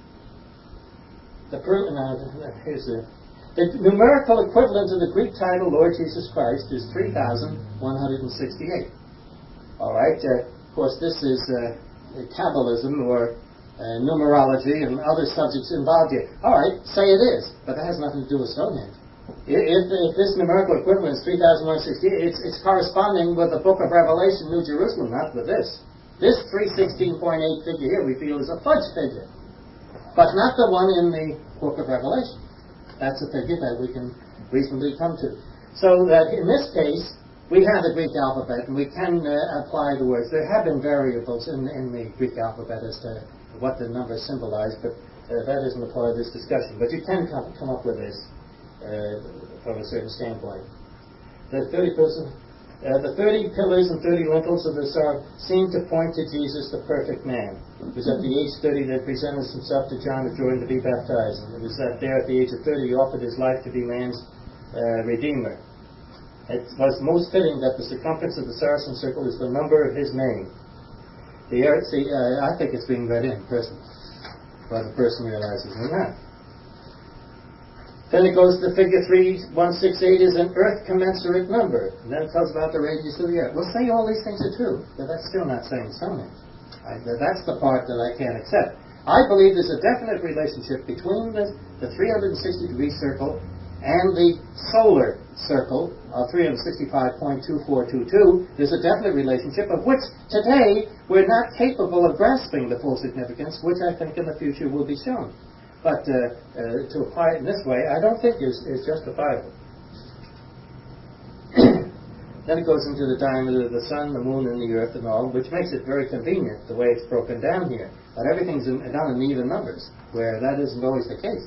The numerical equivalent of the Greek title Lord Jesus Christ is 3,168. All right. Of course, this is Kabbalism or numerology and other subjects involved here. All right, say it is, but that has nothing to do with Stonehenge. If this numerical equivalent is 3,168, it's corresponding with the Book of Revelation, New Jerusalem, not with this. This 316.8 figure here we feel is a fudge figure, but not the one in the Book of Revelation. That's a figure that we can reasonably come to. So that in this case, we have the Greek alphabet, and we can apply the words. There have been variables in the Greek alphabet as to what the numbers symbolize, but that isn't a part of this discussion. But you can come up with this from a certain standpoint. The 30 pillars and 30 lintels of the Psalm seem to point to Jesus, the perfect man. It was at the age 30 that presented himself to John of Jordan to be baptized. And it was that there at the age of 30 he offered his life to be man's redeemer. It was most fitting that the circumference of the Saracen circle is the number of his name. I think it's being read in, personally. But the person realizes it not. Then it goes to figure 3168 is an earth commensurate number. And then it tells about the radius of the earth. We'll say all these things are true, but that's still not saying Stonehenge. That's the part that I can't accept. I believe there's a definite relationship between the 360-degree circle and the solar circle of 365.2422. There's a definite relationship of which today we're not capable of grasping the full significance, which I think in the future will be shown. But to apply it in this way, I don't think is justifiable. Then it goes into the diameter of the sun, the moon, and the earth and all, which makes it very convenient the way it's broken down here. But everything's done in even numbers, where that isn't always the case.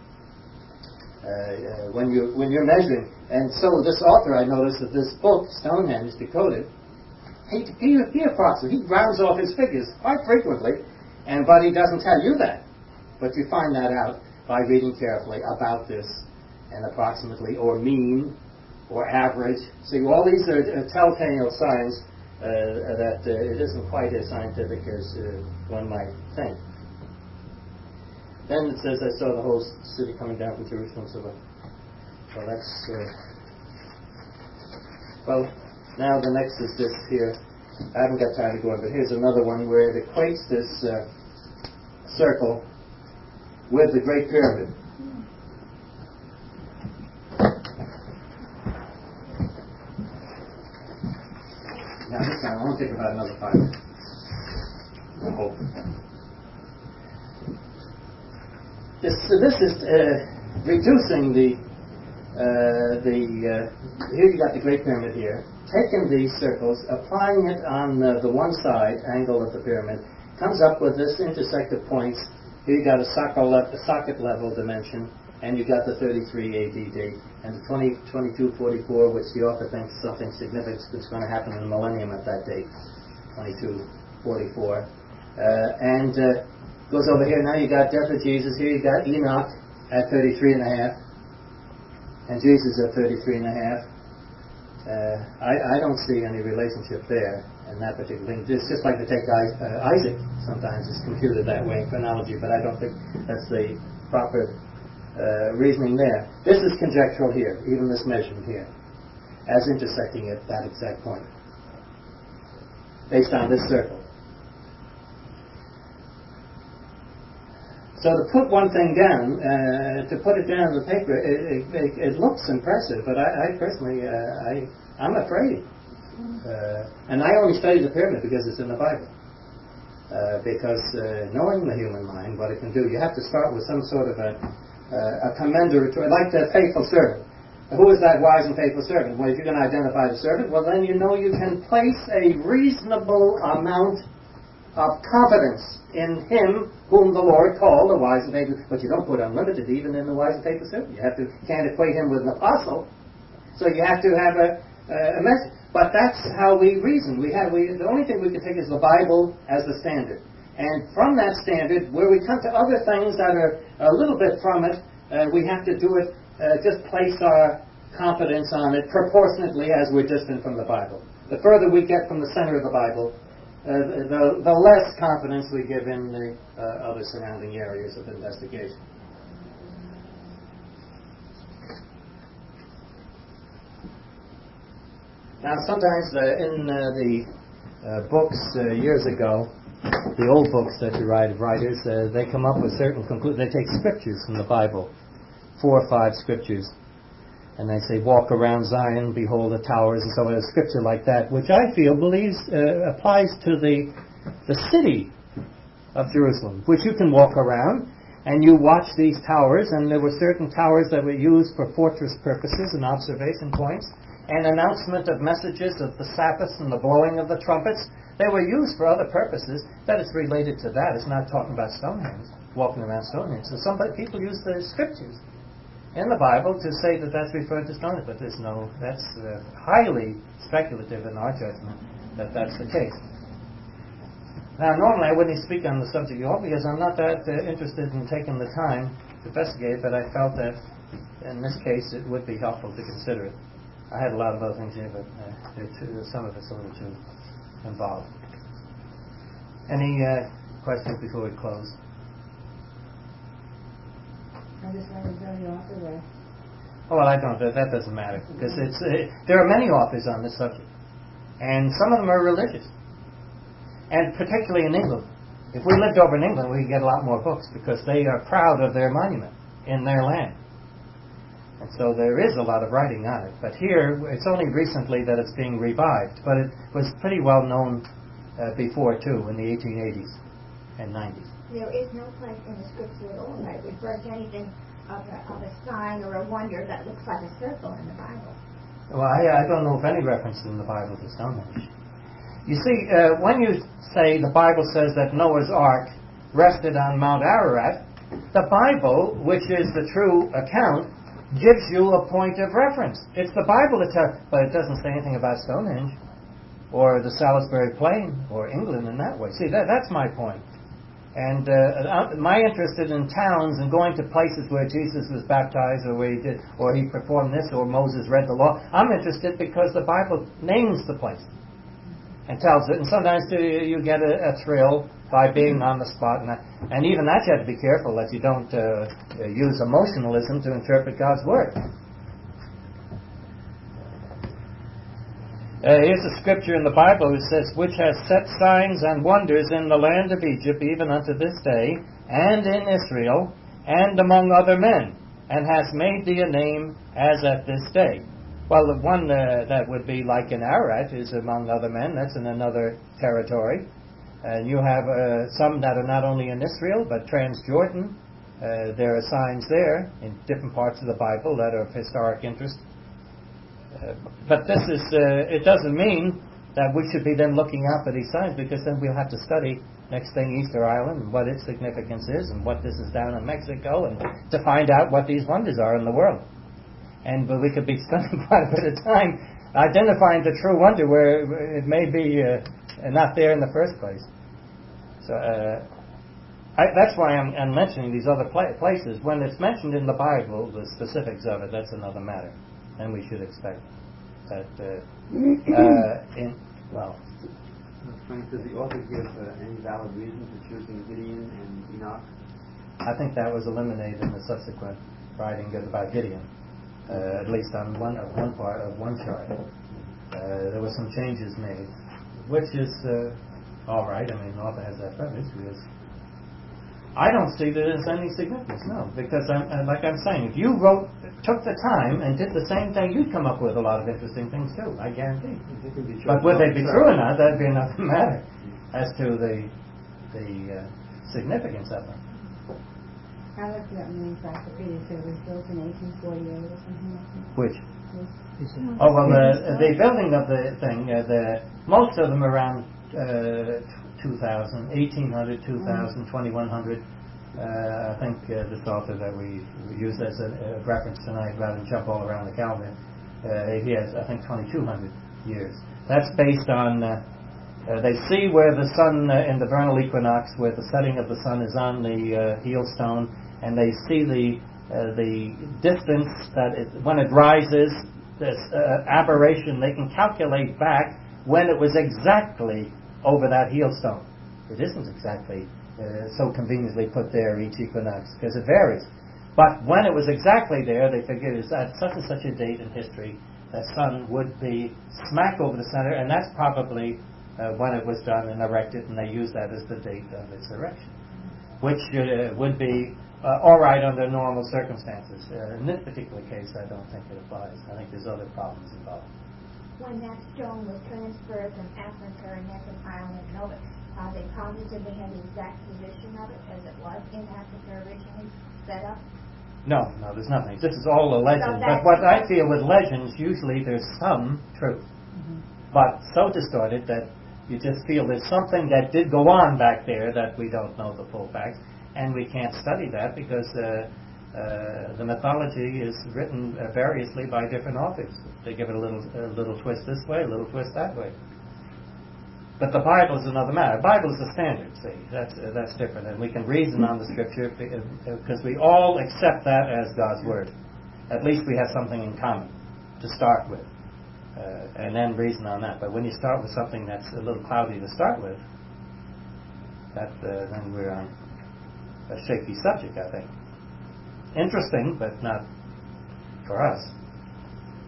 When you're measuring. And so this author, I noticed that this book, Stonehenge Decoded, he approximates, he rounds off his figures quite frequently, but he doesn't tell you that. But you find that out by reading carefully about this, and approximately, or mean, or average. See, all these are telltale signs that it isn't quite as scientific as one might think. Then it says, I saw the whole city coming down from Jerusalem. So that's... well, now the next is this here. I haven't got time to go on, but here's another one where it equates this circle with the Great Pyramid. Now, take about another 5 minutes. I hope. This is reducing here you got the Great Pyramid here, taking these circles, applying it on the one side angle of the pyramid, comes up with this intersective points. Here you got a socket level dimension, and you got the 33 AD date, and the 2244, which the author thinks something significant is going to happen in the millennium at that date, 2244. And goes over here. Now you got death of Jesus. Here you got Enoch at 33 and a half, and Jesus at 33 and a half. I don't see any relationship there in that particular thing. It's just like to take Isaac. Sometimes it's computed that way in chronology, but I don't think that's the proper reasoning there. This is conjectural here, even this measurement here, as intersecting at that exact point, based on this circle. So to put one thing down, to put it down on the paper, it looks impressive, but I personally, I'm afraid. And I only study the pyramid because it's in the Bible. Because knowing the human mind, what it can do, you have to start with some sort of a commendatory, like the faithful servant. Who is that wise and faithful servant? Well, if you're going to identify the servant, well, then you know you can place a reasonable amount of confidence in him whom the Lord called, the wise and faithful. But you don't put unlimited even in the wise and faithful servant. You can't equate him with an apostle. So you have to have a message. But that's how we reason. The only thing we can take is the Bible as the standard. And from that standard, where we come to other things that are a little bit from it, we have to do it, just place our confidence on it proportionately as we're distant from the Bible. The further we get from the center of the Bible, the less confidence we give in the other surrounding areas of investigation. Now, sometimes in the books years ago, the old books that you write of writers, they come up with certain conclusions. They take scriptures from the Bible, 4 or 5 scriptures, and they say, walk around Zion, behold the towers, and so on, a scripture like that, which I feel applies to the city of Jerusalem, which you can walk around, and you watch these towers, and there were certain towers that were used for fortress purposes and observation points, and announcement of messages of the Sabbaths and the blowing of the trumpets. They were used for other purposes. That is related to that. It's not talking about Stonehenge, walking around Stonehenge. So people use the scriptures in the Bible to say that that's referred to Stonehenge, but that's highly speculative in our judgment that that's the case. Now, normally I wouldn't speak on the subject at all because I'm not that interested in taking the time to investigate, but I felt that in this case it would be helpful to consider it. I had a lot of other things here, but some of it's a little too involved. Any questions before we close? I just want to know the author there. Oh, well, I don't. That doesn't matter because there are many authors on this subject, and some of them are religious, and particularly in England. If we lived over in England, we'd get a lot more books because they are proud of their monument in their land, and so there is a lot of writing on it. But here, it's only recently that it's being revived, but it was pretty well known before too, in the 1880s and 90s. There is no place in the scripture at all that refers to anything of a sign or a wonder that looks like a circle in the Bible. Well, I don't know of any reference in the Bible to Stonehenge. You see, when you say the Bible says that Noah's Ark rested on Mount Ararat, the Bible, which is the true account, gives you a point of reference. It's the Bible that tells, but it doesn't say anything about Stonehenge or the Salisbury Plain or England in that way. See, that's my point. And my interest in towns and going to places where Jesus was baptized or he performed this or Moses read the law, I'm interested because the Bible names the place and tells it. And sometimes you get a thrill by being on the spot. And even that you have to be careful that you don't use emotionalism to interpret God's Word. Here's a scripture in the Bible that says, which has set signs and wonders in the land of Egypt, even unto this day, and in Israel, and among other men, and has made thee a name as at this day. Well, the one that would be like in Ararat is among other men. That's in another territory. And you have some that are not only in Israel, but Transjordan. There are signs there in different parts of the Bible that are of historic interest. But this is, it doesn't mean that we should be then looking out for these signs, because then we'll have to study, next thing, Easter Island and what its significance is, and what this is down in Mexico, and to find out what these wonders are in the world. But we could be spending quite a bit of time identifying the true wonder where it may be not there in the first place. So that's why I'm mentioning these other places. When it's mentioned in the Bible, the specifics of it, that's another matter. And we should expect that Frank, does the author give any valid reason for choosing Gideon and Enoch? I think that was eliminated in the subsequent writing about Gideon, at least on one part of one chart. There were some changes made, which is all right. I mean, the author has that premise, because I don't see that there's any significance, no. Because, like I'm saying, if you took the time and did the same thing, you'd come up with a lot of interesting things too, I guarantee. But would they be true or not, that'd be another matter as to the significance of them. I looked it up in the encyclopedia, so it was built in 1848 or something like that. Which? Oh, well, the building of the thing, most of them around 2000, 1800, 2000, 2100. I think this author that we use as a reference tonight, rather than jump all around the calendar, he has, I think, 2200 years. That's based on, they see where the sun, in the vernal equinox, where the setting of the sun is on the heel stone, and they see the distance that when it rises, this aberration, they can calculate back when it was exactly over that heel stone. It isn't exactly so conveniently put there each equinox, because it varies. But when it was exactly there, they figured it's at such and such a date in history, the sun would be smack over the center, and that's probably when it was done and erected, and they used that as the date of its erection, which would be all right under normal circumstances. In this particular case, I don't think it applies. I think there's other problems involved. When that stone was transferred from Africa or Necker Island and over, they positively had the exact position of it as it was in Africa originally set up? No, there's nothing. This is all a legend. But what I feel with legends, usually there's some truth, but so distorted that you just feel there's something that did go on back there that we don't know the full facts, and we can't study that because the mythology is written variously by different authors. They give it a little twist this way, a little twist that way. But the Bible is another matter. The Bible is the standard, see. That's different. And we can reason on the Scripture because we all accept that as God's Word. At least we have something in common to start with. And then reason on that. But when you start with something that's a little cloudy to start with, then we're on a shaky subject, I think. Interesting, but not for us.